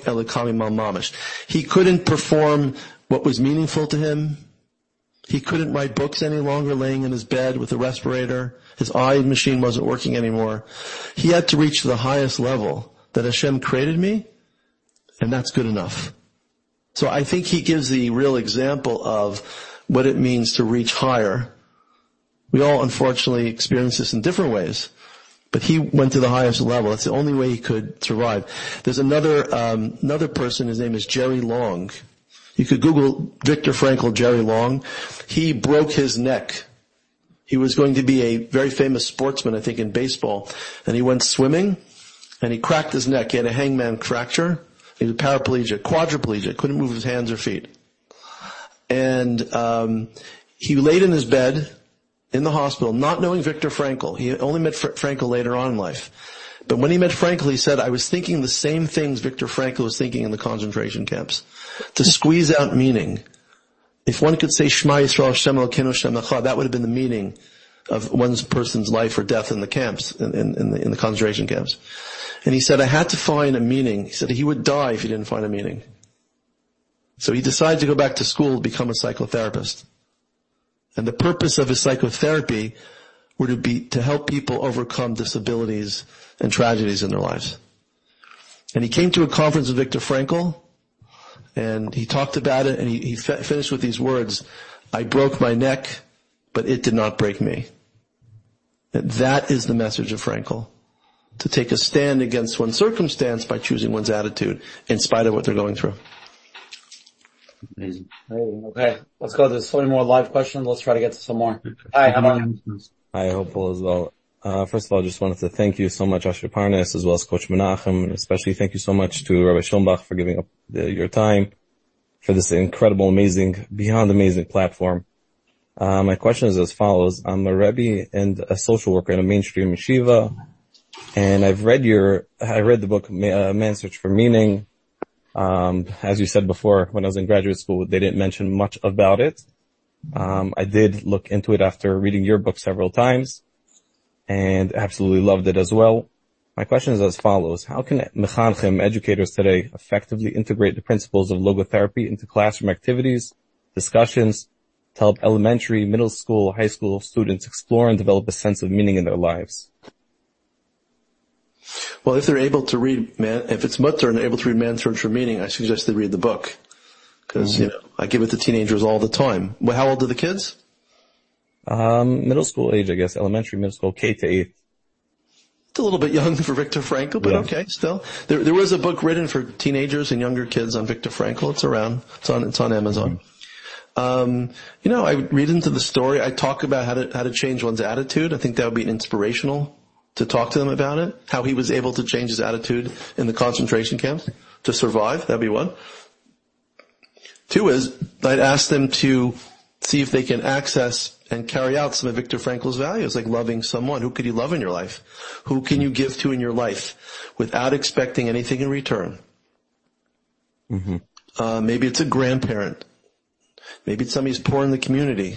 He couldn't perform what was meaningful to him. He couldn't write books any longer laying in his bed with a respirator. His eye machine wasn't working anymore. He had to reach the highest level that Hashem created me, and that's good enough. So I think he gives the real example of what it means to reach higher. We all unfortunately experience this in different ways, but he went to the highest level. That's the only way he could survive. There's another person, his name is Jerry Long. You could Google Viktor Frankl, Jerry Long. He broke his neck. He was going to be a very famous sportsman, I think, in baseball, and he went swimming, and he cracked his neck. He had a hangman fracture. He was paraplegic, quadriplegic, couldn't move his hands or feet. And he laid in his bed in the hospital, not knowing Viktor Frankl. He only met Frankl later on in life. But when he met Frankl, he said, I was thinking the same things Viktor Frankl was thinking in the concentration camps. To squeeze out meaning. If one could say Shema Yisrael Hashem Elokeinu Hashem Echad, that would have been the meaning of one person's life or death in the camps, in the concentration camps. And he said, I had to find a meaning. He said he would die if he didn't find a meaning. So he decided to go back to school to become a psychotherapist. And the purpose of his psychotherapy were to be to help people overcome disabilities and tragedies in their lives. And he came to a conference with Viktor Frankl, and he talked about it, and he finished with these words, I broke my neck, but it did not break me. And that is the message of Frankl. To take a stand against one's circumstance by choosing one's attitude in spite of what they're going through.
Amazing. Okay, let's go. There's so many more live questions. Let's try to get to some more. Hi, how are you?
Hi, hopeful as well. First of all, I just wanted to thank you so much, Asher Parnas, as well as Coach Menachem, and especially thank you so much to Rabbi Schulmbach for giving up your time for this incredible, amazing, beyond amazing platform. My question is as follows. I'm a Rebbe and a social worker in a mainstream yeshiva, and I read the book, Man's Search for Meaning. As you said before, when I was in graduate school, they didn't mention much about it. I did look into it after reading your book several times, and absolutely loved it as well. My question is as follows. How can mechanchim, educators today, effectively integrate the principles of logotherapy into classroom activities, discussions, to help elementary, middle school, high school students explore and develop a sense of meaning in their lives?
Well, if they're able to read, if it's mutter and able to read Man's Search for Meaning, I suggest they read the book. Because, I give it to teenagers all the time. Well, how old are the kids?
Middle school age, I guess. Elementary, middle school, K to 8.
It's a little bit young for Viktor Frankl, but okay, still. There was a book written for teenagers and younger kids on Viktor Frankl. It's around. It's on Amazon. I read into the story. I talk about how to change one's attitude. I think that would be inspirational to talk to them about it. How he was able to change his attitude in the concentration camps to survive. That'd be one. 2 is, I'd ask them to see if they can access and carry out some of Viktor Frankl's values, like loving someone. Who could you love in your life? Who can you give to in your life without expecting anything in return? Maybe it's a grandparent. Maybe it's somebody who's poor in the community.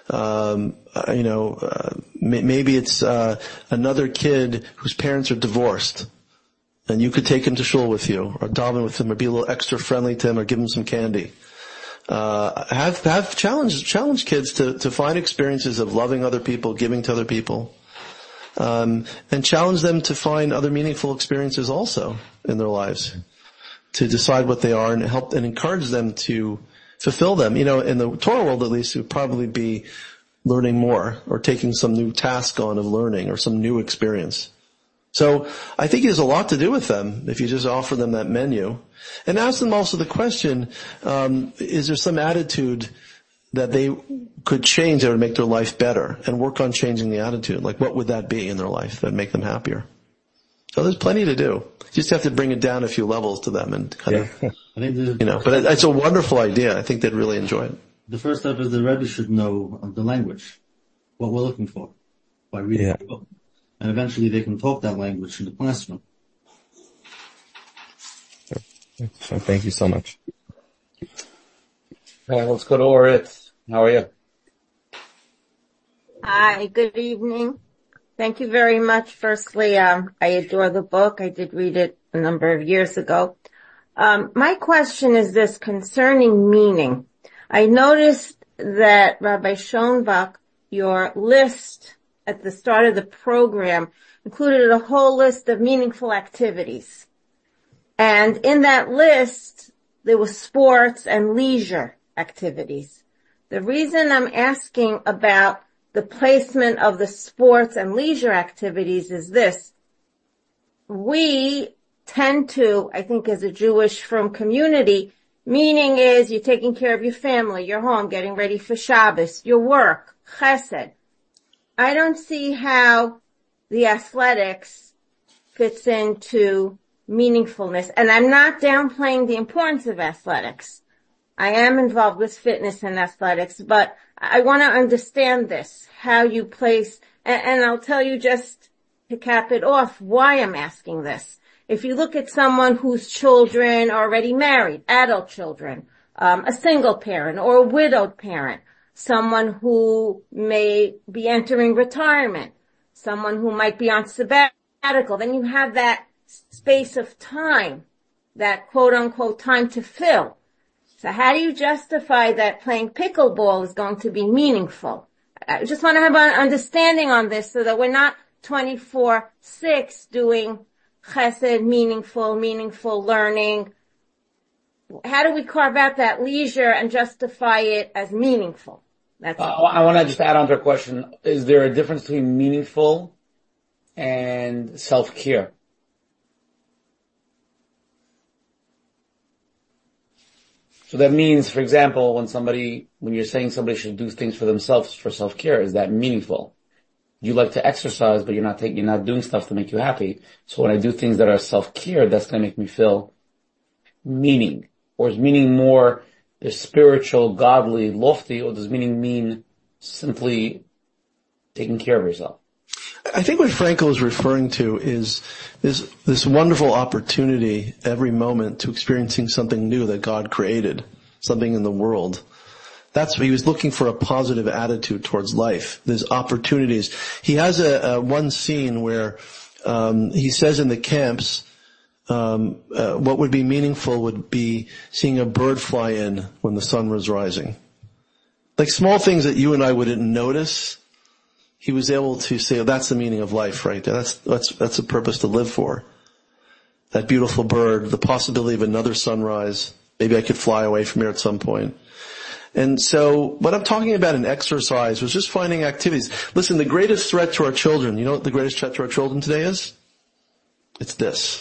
Maybe it's another kid whose parents are divorced, and you could take him to shul with you, or daven with him, or be a little extra friendly to him, or give him some candy. Have challenge kids to find experiences of loving other people, giving to other people, and challenge them to find other meaningful experiences also in their lives, to decide what they are and help and encourage them to fulfill them. In the Torah world at least, it would probably be learning more or taking some new task on of learning or some new experience. So I think there's a lot to do with them if you just offer them that menu. And ask them also the question, is there some attitude that they could change that would make their life better and work on changing the attitude? Like, what would that be in their life that would make them happier? So there's plenty to do. You just have to bring it down a few levels to them and kind of,
I think
but it's a wonderful idea. I think they'd really enjoy it.
the first step is the Rebbe should know the language, what we're looking for, by reading the book. And eventually they can talk that language in the classroom.
Thank you so much.
Okay, let's go to Orit. How are you?
Hi, good evening. Thank you very much. Firstly, I adore the book. I did read it a number of years ago. My question is this concerning meaning. I noticed that Rabbi Schoenbach, your list at the start of the program included a whole list of meaningful activities. And in that list, there was sports and leisure activities. The reason I'm asking about the placement of the sports and leisure activities is this. We tend to, I think as a Jewish frum community, meaning is you're taking care of your family, your home, getting ready for Shabbos, your work, chesed. I don't see how the athletics fits into meaningfulness. And I'm not downplaying the importance of athletics. I am involved with fitness and athletics, but I want to understand this, how you place, and I'll tell you just to cap it off why I'm asking this. If you look at someone whose children are already married, adult children, a single parent or a widowed parent, someone who may be entering retirement, someone who might be on sabbatical, then you have that space of time, that quote unquote time to fill. So how do you justify that playing pickleball is going to be meaningful? I just want to have an understanding on this so that we're not 24/6 doing chesed, meaningful learning. How do we carve out that leisure and justify it as meaningful? That's
I want to just add on to her question. Is there a difference between meaningful and self-care? So that means, for example, when you're saying somebody should do things for themselves for self-care, is that meaningful? You like to exercise, but you're not doing stuff to make you happy. So when I do things that are self-care, that's going to make me feel meaning. Or is meaning more the spiritual, godly, lofty, or does meaning mean simply taking care of yourself?
I think what Frankel is referring to is this wonderful opportunity every moment to experiencing something new that God created, something in the world. That's what he was looking for, a positive attitude towards life. There's opportunities. He has a one scene where he says in the camps, what would be meaningful would be seeing a bird fly in when the sun was rising. Like small things that you and I wouldn't notice. He was able to say, oh, that's the meaning of life right there. That's a purpose to live for. That beautiful bird, the possibility of another sunrise. Maybe I could fly away from here at some point. And so what I'm talking about in exercise was just finding activities. Listen, the greatest threat to our children, you know what the greatest threat to our children today is? It's this.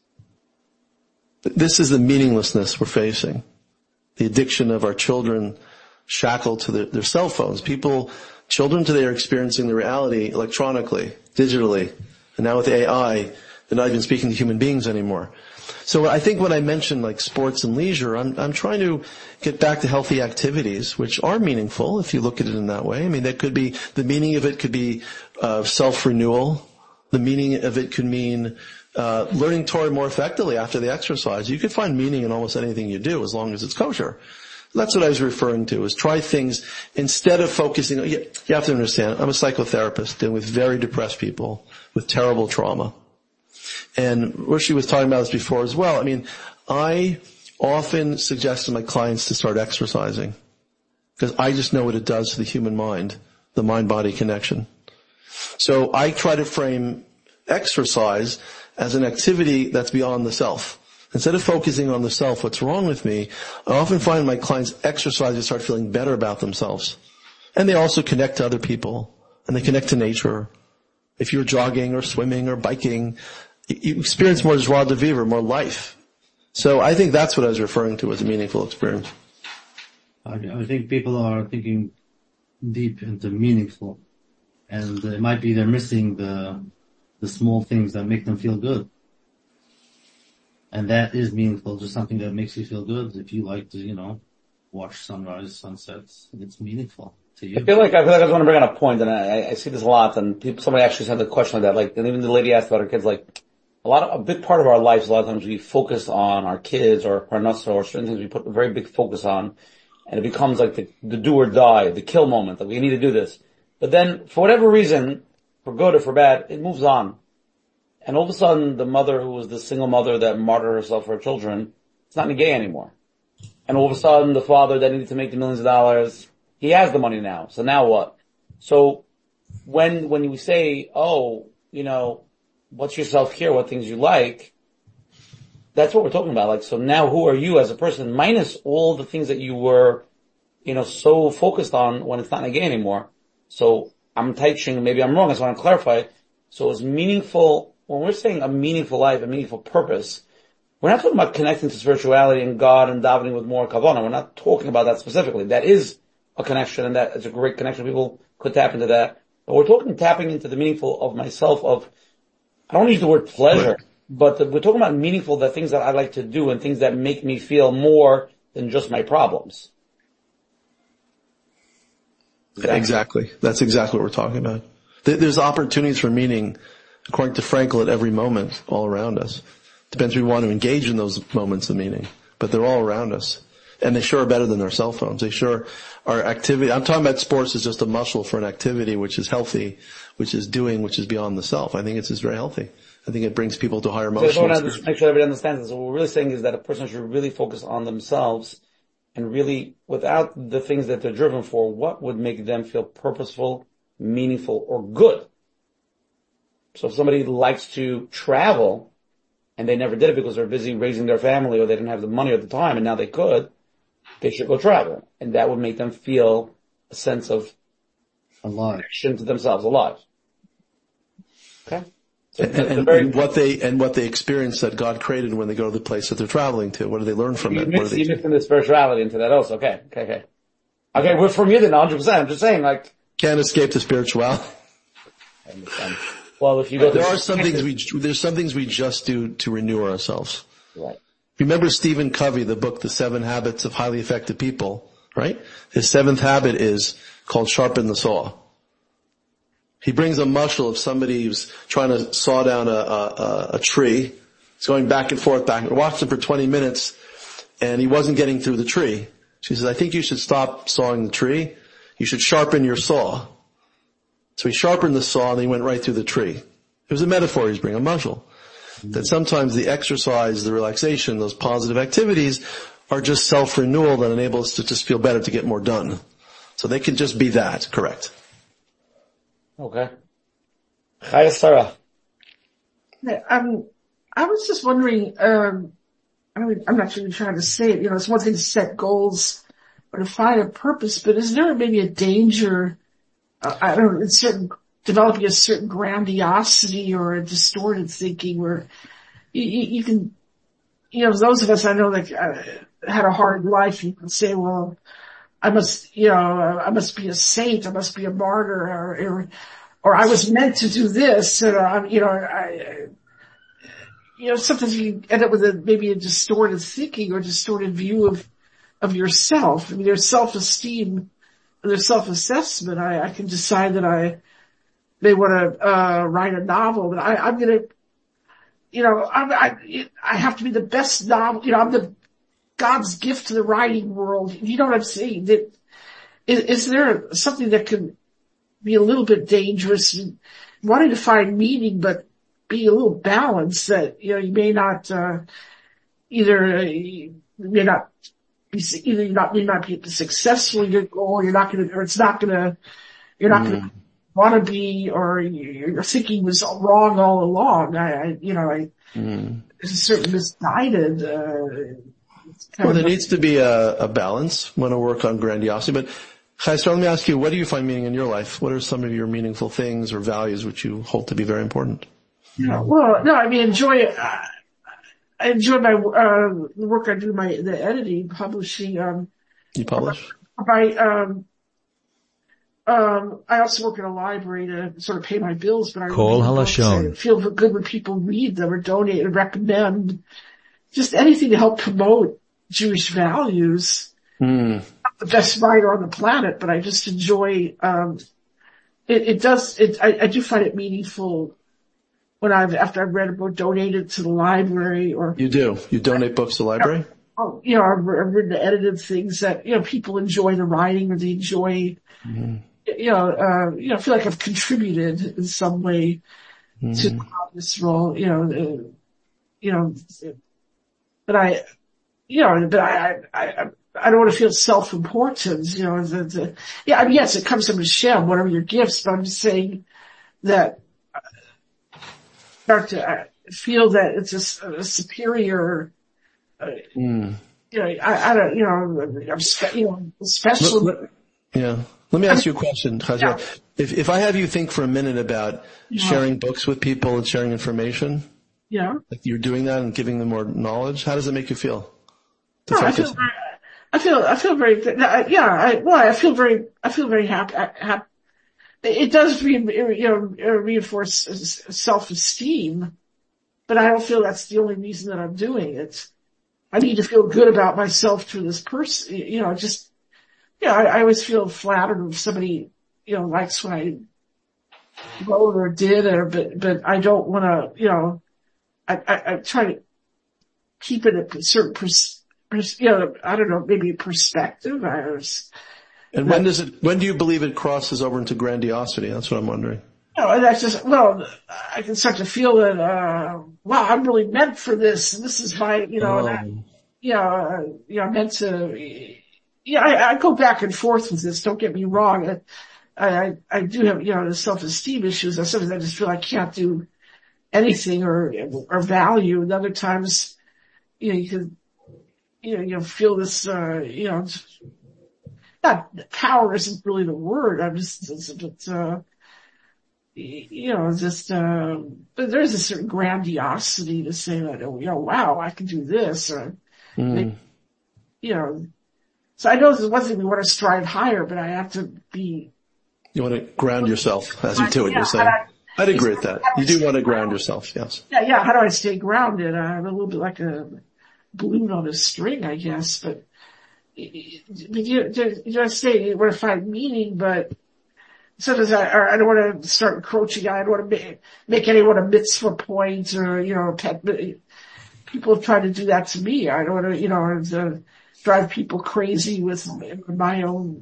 This is the meaninglessness we're facing. The addiction of our children shackled to their cell phones. Children today are experiencing the reality electronically, digitally, and now with AI, they're not even speaking to human beings anymore. So I think when I mention like sports and leisure, I'm trying to get back to healthy activities, which are meaningful if you look at it in that way. I mean, the meaning of it could be self-renewal. The meaning of it could mean learning Torah more effectively after the exercise. You could find meaning in almost anything you do as long as it's kosher. That's what I was referring to, is try things instead of focusing. You have to understand, I'm a psychotherapist dealing with very depressed people with terrible trauma. And Roshi was talking about this before as well. I mean, I often suggest to my clients to start exercising because I just know what it does to the human mind, the mind-body connection. So I try to frame exercise as an activity that's beyond the self. Instead of focusing on the self, what's wrong with me, I often find my clients exercise and start feeling better about themselves. And they also connect to other people, and they connect to nature. If you're jogging or swimming or biking, you experience more joie de vivre, more life. So I think that's what I was referring to as a meaningful experience.
I think people are thinking deep into meaningful, and it might be they're missing the small things that make them feel good. And that is meaningful, just something that makes you feel good. If you like to, watch sunrise, sunsets, it's meaningful to you.
I feel like I just want to bring on a point, and I see this a lot, and somebody actually sent a question like that, and even the lady asked about her kids, a big part of our lives, a lot of times we focus on our kids or parnassa or certain things we put a very big focus on, and it becomes like the do or die, the kill moment, that we need to do this. But then, for whatever reason, for good or for bad, it moves on. And all of a sudden, the mother who was the single mother that martyred herself for her children, it's not gay anymore. And all of a sudden, the father that needed to make the millions of dollars, he has the money now. So now what? So when you say, what's your self-care, what things you like, that's what we're talking about. So now who are you as a person, minus all the things that you were, so focused on when it's not gay anymore. So I'm teaching, maybe I'm wrong, I just want to clarify. So it's meaningful. When we're saying a meaningful life, a meaningful purpose, we're not talking about connecting to spirituality and God and davening with more kavanah. We're not talking about that specifically. That is a connection, and that is a great connection. People could tap into that. But we're talking tapping into the meaningful of myself, I don't use the word pleasure, but we're talking about meaningful, the things that I like to do and things that make me feel more than just my problems.
Exactly. That's exactly what we're talking about. There's opportunities for meaning, according to Frankl, at every moment all around us. Depends if we want to engage in those moments of meaning, but they're all around us. And they sure are better than our cell phones. They sure are activity. I'm talking about sports as just a muscle for an activity which is healthy, which is beyond the self. I think it's just very healthy. I think it brings people to higher emotions.
So I want to make sure everybody understands this. So what we're really saying is that a person should really focus on themselves and really, without the things that they're driven for, what would make them feel purposeful, meaningful, or good. So if somebody likes to travel and they never did it because they're busy raising their family or they didn't have the money at the time and now they could, they should go travel. And that would make them feel a sense of connection to themselves, alive. Okay? So
and what they experience that God created when they go to the place that they're traveling to. What do they learn from it?
You mix in the spirituality into that also. Okay, we're from you then, 100%. I'm just saying,
can't escape the spirituality.
I understand. Well, if you go
there's some things we just do to renew ourselves.
Right.
Remember Stephen Covey, the book, The 7 Habits of Highly Effective People, right? His 7th habit is called sharpen the saw. He brings a mushel of somebody who's trying to saw down a tree. He's going back and forth, watched him for 20 minutes, and he wasn't getting through the tree. She says, I think you should stop sawing the tree. You should sharpen your saw. So he sharpened the saw and he went right through the tree. It was a metaphor he's bringing, a mushel. That sometimes the exercise, the relaxation, those positive activities are just self-renewal that enable us to just feel better to get more done. So they can just be that, correct?
Okay. Hi, Sarah.
I was just wondering, I'm not sure you're trying to say it, it's one thing to set goals or to find a purpose, but is there maybe a danger, developing a certain grandiosity or a distorted thinking where you can, those of us I know that had a hard life, you can say, well, I must be a saint, I must be a martyr, or I was meant to do this, sometimes you end up with maybe a distorted thinking or distorted view of yourself. I mean, there's self-esteem, there's self-assessment. I can decide that I may want to write a novel, but I'm gonna, I have to be the best novel. I'm the God's gift to the writing world. You know what I'm saying? Is there something that can be a little bit dangerous in wanting to find meaning, but be a little balanced that, you may not, either you may not be successful in your goal, you're not going to want to be, or your thinking was wrong all along. There's a certain misguided,
well, there needs to be a balance. Want to work on grandiosity, but Chayesar, let me ask you, what do you find meaning in your life? What are some of your meaningful things or values which you hold to be very important?
Well, no, I enjoy my, the work I do, the editing, publishing,
You publish?
I also work in a library to sort of pay my bills, but I
Kol Halashon.
feel good when people read them or donate and recommend just anything to help promote Jewish values. I'm not the best writer on the planet, but I just enjoy, I do find it meaningful when after I've read a book, donated to the library or.
You do? You donate books to the library?
Oh, I've written edited things that, people enjoy the writing or they enjoy, feel like I've contributed in some way to this role, but I don't want to feel self-important, yes, it comes from Hashem, whatever your gifts, but I'm just saying that, I feel that it's a superior, I'm special.
Yeah. Let me ask you a question, Chazia. Yeah. If I have you think for a minute about sharing books with people and sharing information.
Yeah.
Like you're doing that and giving them more knowledge, how does it make you feel?
I feel very good. I feel very happy. It does reinforce self-esteem, but I don't feel that's the only reason that I'm doing it. I need to feel good about myself through this person, I always feel flattered if somebody, likes what I wrote or did, but I don't want to, I try to keep it at a certain I don't know, maybe perspective.
And when do you believe it crosses over into grandiosity? That's what I'm wondering.
And that's just, I can start to feel that, wow, I'm really meant for this, and this is my, meant to, I go back and forth with this, don't get me wrong. I do have, the self-esteem issues. Sometimes I just feel I can't do anything or value. And other times, you can, feel this, not power isn't really the word. I'm just, but there's a certain grandiosity to say that, wow, I can do this, or, so I know this is one thing we want to strive higher, but I have to be.
You want to ground yourself as you do it, you're saying. I'd agree with that. You do want to ground yourself, yes.
Yeah, how do I stay grounded? I'm a little bit like a balloon on a string, I guess, but you want to find meaning, but sometimes I don't want to start encroaching. I don't want to make anyone a mitzvah point or, people have tried to do that to me. I don't want to, drive people crazy with my own,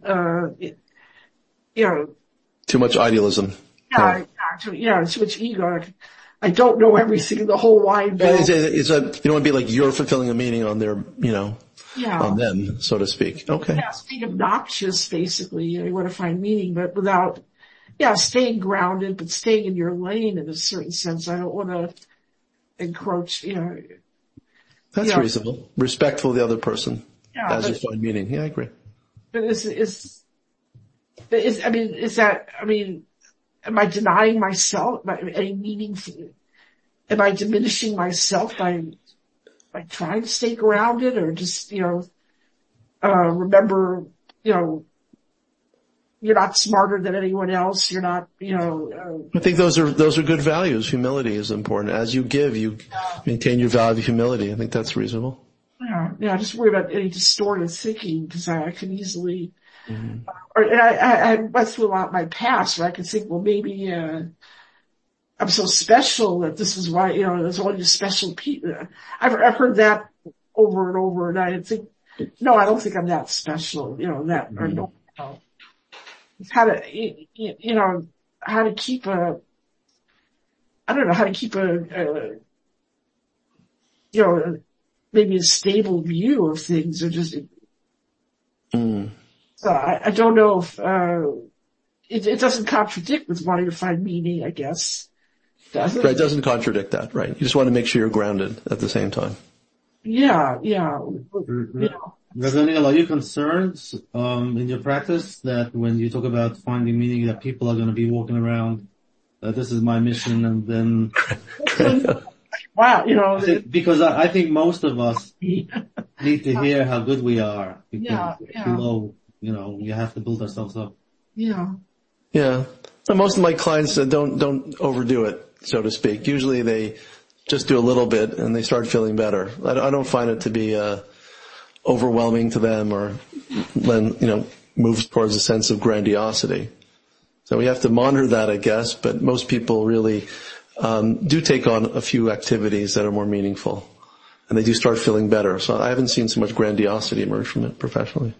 too much idealism.
Too much ego. I don't know everything in the whole wide world.
You don't want to be like you're fulfilling a meaning on their, on them, so to speak. Okay.
Yeah, being obnoxious, basically. You want to find meaning, but without, staying grounded, but staying in your lane in a certain sense. I don't want to encroach,
That's reasonable. Respectful of the other person as you find meaning. Yeah, I agree.
But am I denying myself any meaning? Am I diminishing myself by trying to stay grounded, or just, remember, you're not smarter than anyone else. You're not,
I think those are good values. Humility is important. As you give, you maintain your value of humility. I think that's reasonable.
I just worry about any distorted thinking, because I can easily, I went through a lot in my past where I could think, well, maybe, I'm so special that this is why, there's all these special people. I've heard that over and over, and I think, no, I don't think I'm that special, that, or no, how to keep maybe a stable view of things, or just, so I don't know if, it doesn't contradict with wanting to find meaning, I guess. Does it?
Right, it doesn't contradict that, right? You just want to make sure you're grounded at the same time.
Yeah.
Rabbi Neil, are you concerned, in your practice that when you talk about finding meaning that people are going to be walking around, this is my mission, and then,
wow,
because I think most of us need to hear how good we are.
Yeah.
Below, you have to build ourselves up.
Yeah.
Yeah. So most of my clients don't overdo it, so to speak. Usually they just do a little bit and they start feeling better. I don't find it to be overwhelming to them or moves towards a sense of grandiosity. So we have to monitor that, I guess, but most people really do take on a few activities that are more meaningful. And they do start feeling better. So I haven't seen so much grandiosity emerge from it professionally.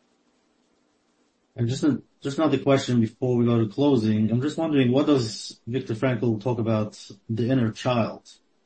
And just another question before we go to closing. I'm just wondering, what does Viktor Frankl talk about the inner child?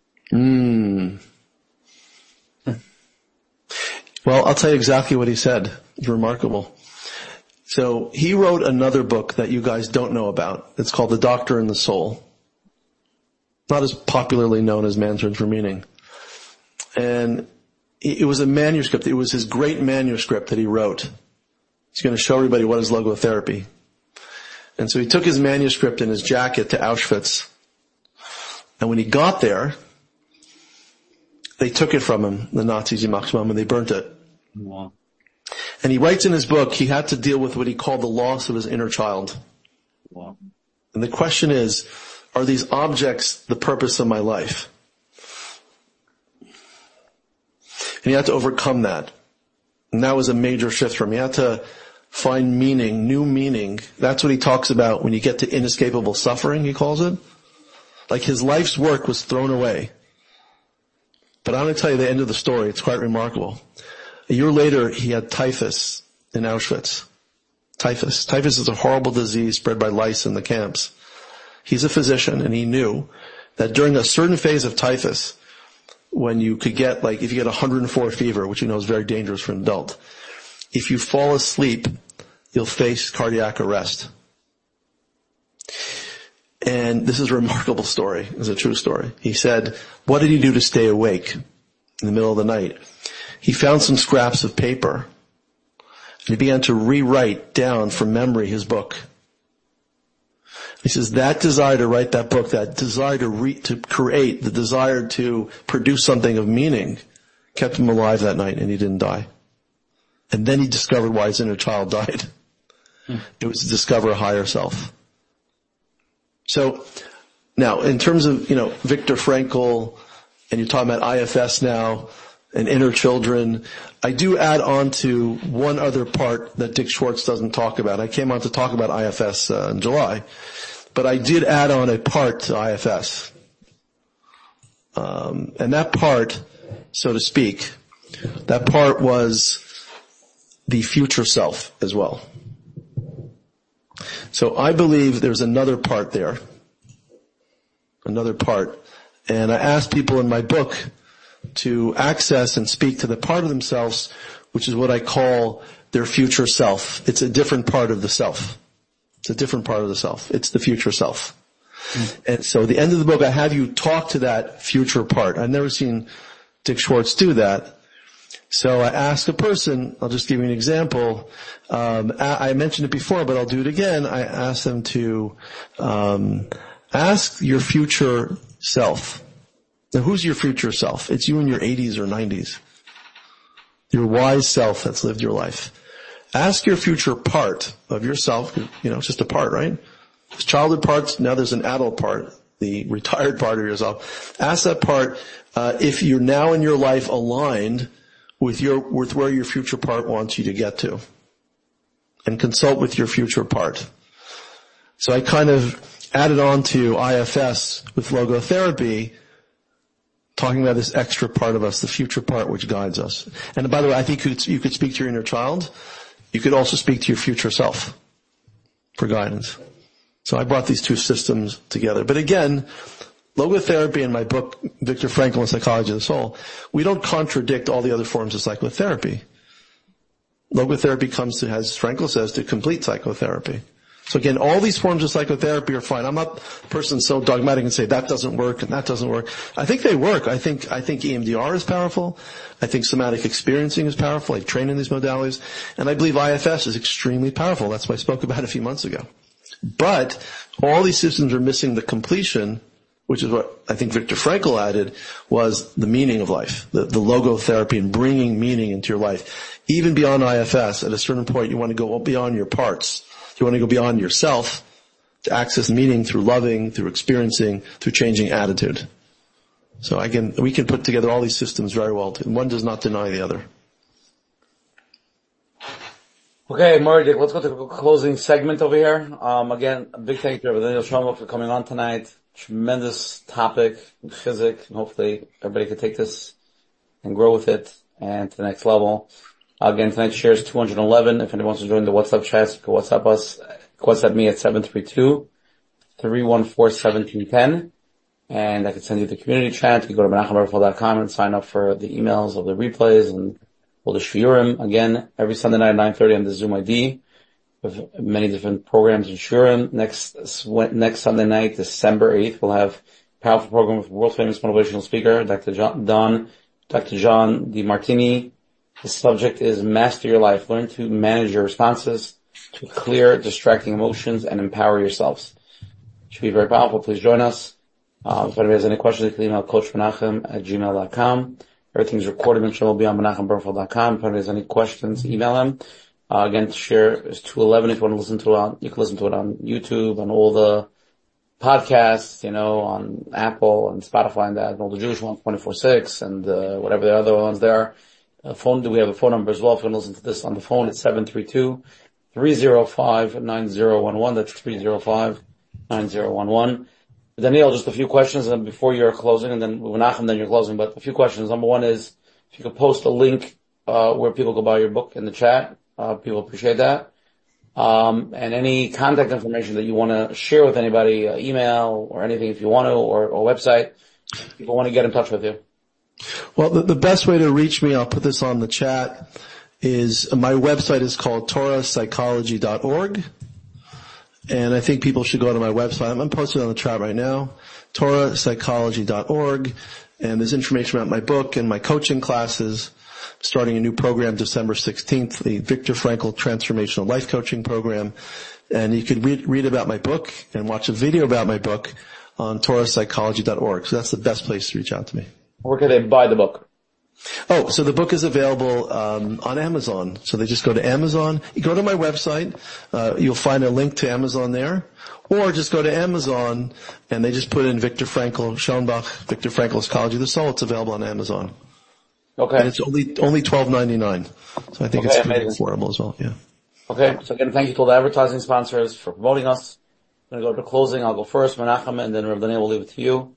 Well, I'll tell you exactly what he said. It's remarkable. So he wrote another book that you guys don't know about. It's called The Doctor and the Soul. Not as popularly known as Man's Search for Meaning. And it was a manuscript. It was his great manuscript that he wrote. He's going to show everybody what is logotherapy. And so he took his manuscript in his jacket to Auschwitz. And when he got there, they took it from him, the Nazis, and they burnt it.
Wow.
And he writes in his book, he had to deal with what he called the loss of his inner child.
Wow.
And the question is, are these objects the purpose of my life? And he had to overcome that. And that was a major shift for him. He had to find meaning, new meaning. That's what he talks about when you get to inescapable suffering, he calls it. Like his life's work was thrown away. But I'm going to tell you the end of the story. It's quite remarkable. A year later, he had typhus in Auschwitz. Typhus. Typhus is a horrible disease spread by lice in the camps. He's a physician, and he knew that during a certain phase of typhus, when you could get, if you get 104 fever, which you know is very dangerous for an adult, if you fall asleep, you'll face cardiac arrest. And this is a remarkable story. It's a true story. He said, what did he do to stay awake in the middle of the night? He found some scraps of paper, and he began to rewrite down from memory his book. He says that desire to write that book, that desire to create, the desire to produce something of meaning kept him alive that night, and he didn't die. And then he discovered why his inner child died. It was to discover a higher self. So, now, in terms of, Viktor Frankl, and you're talking about IFS now, and inner children, I do add on to one other part that Dick Schwartz doesn't talk about. I came on to talk about IFS in July, but I did add on a part to IFS. And that part, so to speak, that part was the future self as well. So I believe there's another part there. Another part. And I asked people in my book to access and speak to the part of themselves, which is what I call their future self. It's a different part of the self. It's a different part of the self. It's the future self. And so at the end of the book, I have you talk to that future part. I've never seen Dick Schwartz do that. So I asked a person, I'll just give you an example. I mentioned it before, but I'll do it again. I asked them to ask your future self. Now, who's your future self? It's you in your 80s or 90s. Your wise self that's lived your life. Ask your future part of yourself, it's just a part, right? There's childhood parts, now there's an adult part, the retired part of yourself. Ask that part, if you're now in your life aligned with where your future part wants you to get to. And consult with your future part. So I kind of added on to IFS with logotherapy, talking about this extra part of us, the future part which guides us. And by the way, I think you could speak to your inner child. You could also speak to your future self for guidance. So I brought these two systems together. But again, logotherapy in my book, Viktor Frankl and Psychology of the Soul, we don't contradict all the other forms of psychotherapy. Logotherapy comes to, as Frankl says, to complete psychotherapy. So again, all these forms of psychotherapy are fine. I'm not a person so dogmatic and say that doesn't work and that doesn't work. I think they work. I think EMDR is powerful. I think somatic experiencing is powerful. I've trained in these modalities. And I believe IFS is extremely powerful. That's what I spoke about a few months ago. But all these systems are missing the completion which is what I think Viktor Frankl added, was the meaning of life, the logotherapy and bringing meaning into your life. Even beyond IFS, at a certain point, you want to go beyond your parts. You want to go beyond yourself to access meaning through loving, through experiencing, through changing attitude. So again, we can put together all these systems very well. One does not deny the other.
Okay, Murdik, let's go to the closing segment over here. Again, a big thank you to Daniel Schoenbach for coming on tonight. Tremendous topic, chizik, and hopefully everybody can take this and grow with it and to the next level. Again, tonight's share is 211. If anyone wants to join the WhatsApp chat, you can WhatsApp us. WhatsApp me at 732-314-1710. And I can send you the community chat. You can go to menachemberfeld.com and sign up for the emails of the replays and all the shiurim. Again, every Sunday night at 9:30 on the Zoom ID. With many different programs in shiurim. Next Sunday night, December 8th, we'll have a powerful program with world famous motivational speaker, Dr. John DeMartini. The subject is Master Your Life. Learn to manage your responses to clear distracting emotions and empower yourselves. It should be very powerful. Please join us. If anybody has any questions, you can email coachmenachem@gmail.com. Everything's recorded and will be on menachemberfeld.com. If anybody has any questions, email them. Again, to share is 211. If you want to listen to it you can listen to it on YouTube, on all the podcasts, on Apple and Spotify and that, and all the Jewish ones, 24/6, and, whatever the other ones there are. We have a phone number as well. If you want to listen to this on the phone, it's 732-305-9011. That's 305-9011. Daniel, just a few questions and before you're closing, and then Menachem, then you're closing, but a few questions. Number one is, if you could post a link, where people go buy your book in the chat, people appreciate that. And any contact information that you want to share with anybody, email or anything if you want to, or website, if people want to get in touch with you.
Well, the best way to reach me, I'll put this on the chat, is my website is called torahpsychology.org. And I think people should go to my website. I'm posting it on the chat right now, torahpsychology.org. And there's information about my book and my coaching classes. Starting a new program December 16th, the Viktor Frankl Transformational Life Coaching Program. And you could read about my book and watch a video about my book on torahpsychology.org. So that's the best place to reach out to me.
Where can they buy the book?
Oh, so the book is available on Amazon. So they just go to Amazon. You go to my website. You'll find a link to Amazon there. Or just go to Amazon and they just put in Viktor Frankl, Schoenbach, Viktor Frankl Psychology of the Soul. It's available on Amazon.
Okay.
And it's only $12.99. So I think it's pretty affordable as well, yeah.
Okay. So again, thank you to all the advertising sponsors for promoting us. I'm going to go to closing. I'll go first, Menachem, and then Rav Daniel will leave it to you.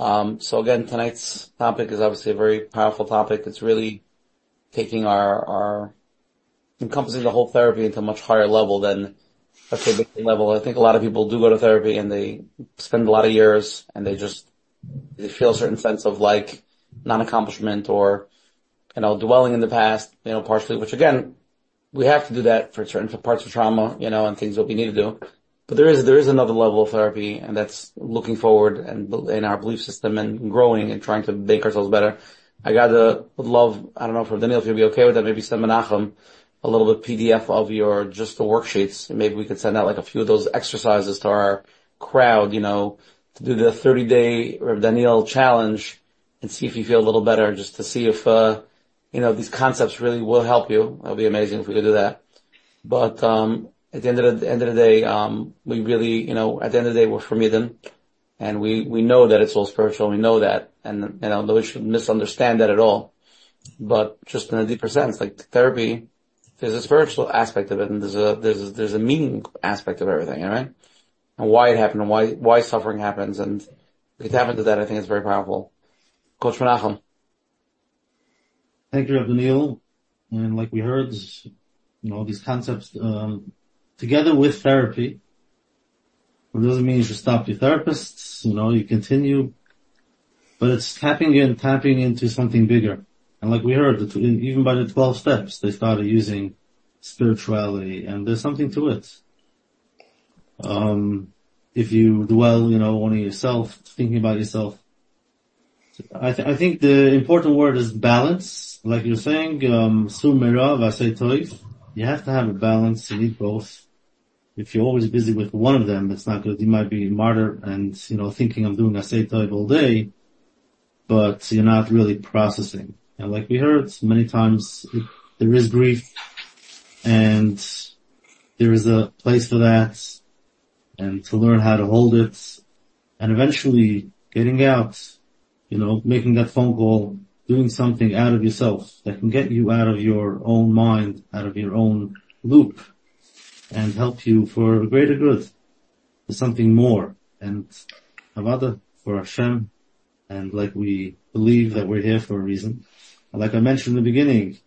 So again, tonight's topic is obviously a very powerful topic. It's really taking our encompassing the whole therapy into a much higher level than, let's say, basic level. I think a lot of people do go to therapy and they spend a lot of years and they feel a certain sense of like non-accomplishment or, dwelling in the past, partially, which again, we have to do that for certain parts of trauma, and things that we need to do. But there is another level of therapy, and that's looking forward and in our belief system and growing and trying to make ourselves better. I would love, I don't know, for Daniel, if you'd be okay with that, maybe send Menachem a little bit PDF of just the worksheets. And maybe we could send out like a few of those exercises to our crowd, to do the 30-day Daniel challenge and see if you feel a little better, just to see if, these concepts really will help you. That would be amazing if we could do that. But, at the end of the day, we really, at the end of the day, we're forbidden. And we know that it's all spiritual. We know that. And, we shouldn't misunderstand that at all. But just in a deeper sense, like therapy, there's a spiritual aspect of it and there's a meaning aspect of everything, right? And why it happened and why suffering happens. And if we can tap into that, I think it's very powerful. Coach Menachem.
Thank you, Rav Daniel. And like we heard, these concepts, together with therapy. It doesn't mean you should stop your therapists, you continue. But it's tapping into something bigger. And like we heard, even by the 12 steps, they started using spirituality, and there's something to it. If you dwell, on yourself, thinking about yourself. I think the important word is balance. Like you're saying, Sum Merav Asay Toif. You have to have a balance. You need both. if you're always busy with one of them, it's not good. You might be a martyr and, thinking I'm doing Asay Tov all day, but you're not really processing. And like we heard many times, there is grief and there is a place for that, and to learn how to hold it, and eventually getting out, making that phone call, doing something out of yourself that can get you out of your own mind, out of your own loop, and help you for a greater good, for something more, and Avada for Hashem, and like we believe that we're here for a reason. And like I mentioned in the beginning,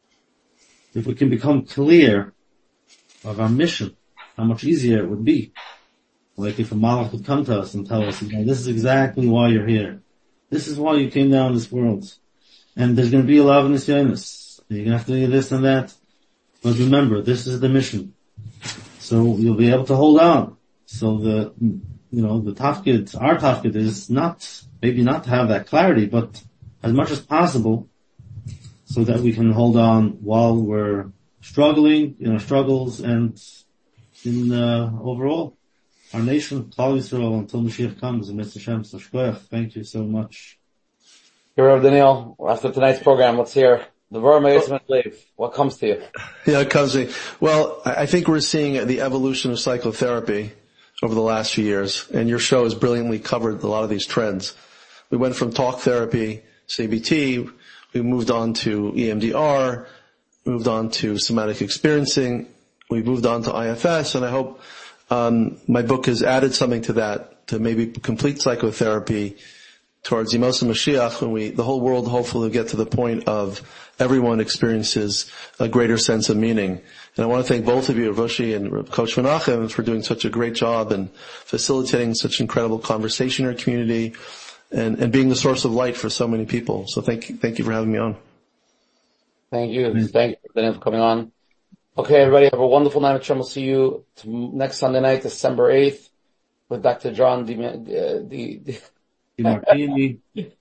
if we can become clear of our mission, how much easier it would be. Like if a malach would come to us and tell us, this is exactly why you're here. This is why you came down this world. And there's going to be a lot of nisyonos. You're going to have to do this and that. But remember, this is the mission. So you'll be able to hold on. So the tafkid, our tafkid is maybe not to have that clarity, but as much as possible, so that we can hold on while we're struggling in our struggles and in overall our nation, Klal Yisrael, until Mashiach comes, and Mr. Shem, so shkoyach. Thank you so much.
Here, Rav Daniel, after tonight's program, let's hear the Vorah Lev. What comes to you?
Yeah, it comes to me. Well, I think we're seeing the evolution of psychotherapy over the last few years, and your show has brilliantly covered a lot of these trends. We went from talk therapy, CBT, we moved on to EMDR, moved on to somatic experiencing, we moved on to IFS, and I hope my book has added something to that, to maybe complete psychotherapy towards Yemos Mashiach, when the whole world hopefully will get to the point of everyone experiences a greater sense of meaning. And I want to thank both of you, Rav Oshi and Coach Menachem, for doing such a great job and facilitating such incredible conversation in our community and being the source of light for so many people. So thank you for having me on.
Thank you. Thank you, Daniel, for coming on. Okay, everybody, have a wonderful night. We'll see you next Sunday night, December 8th, with Dr. John
DiMartini.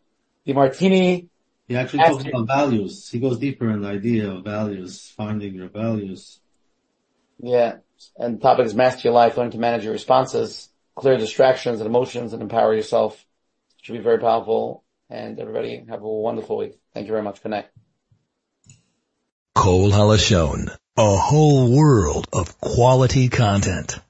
He actually talks about values. He goes deeper in the idea of values, finding your values.
Yeah, and the topic is Master Your Life, learn to manage your responses, clear distractions and emotions, and empower yourself. It should be very powerful. And everybody, have a wonderful week. Thank you very much. Good night.
Kol Halashon, a whole world of quality content.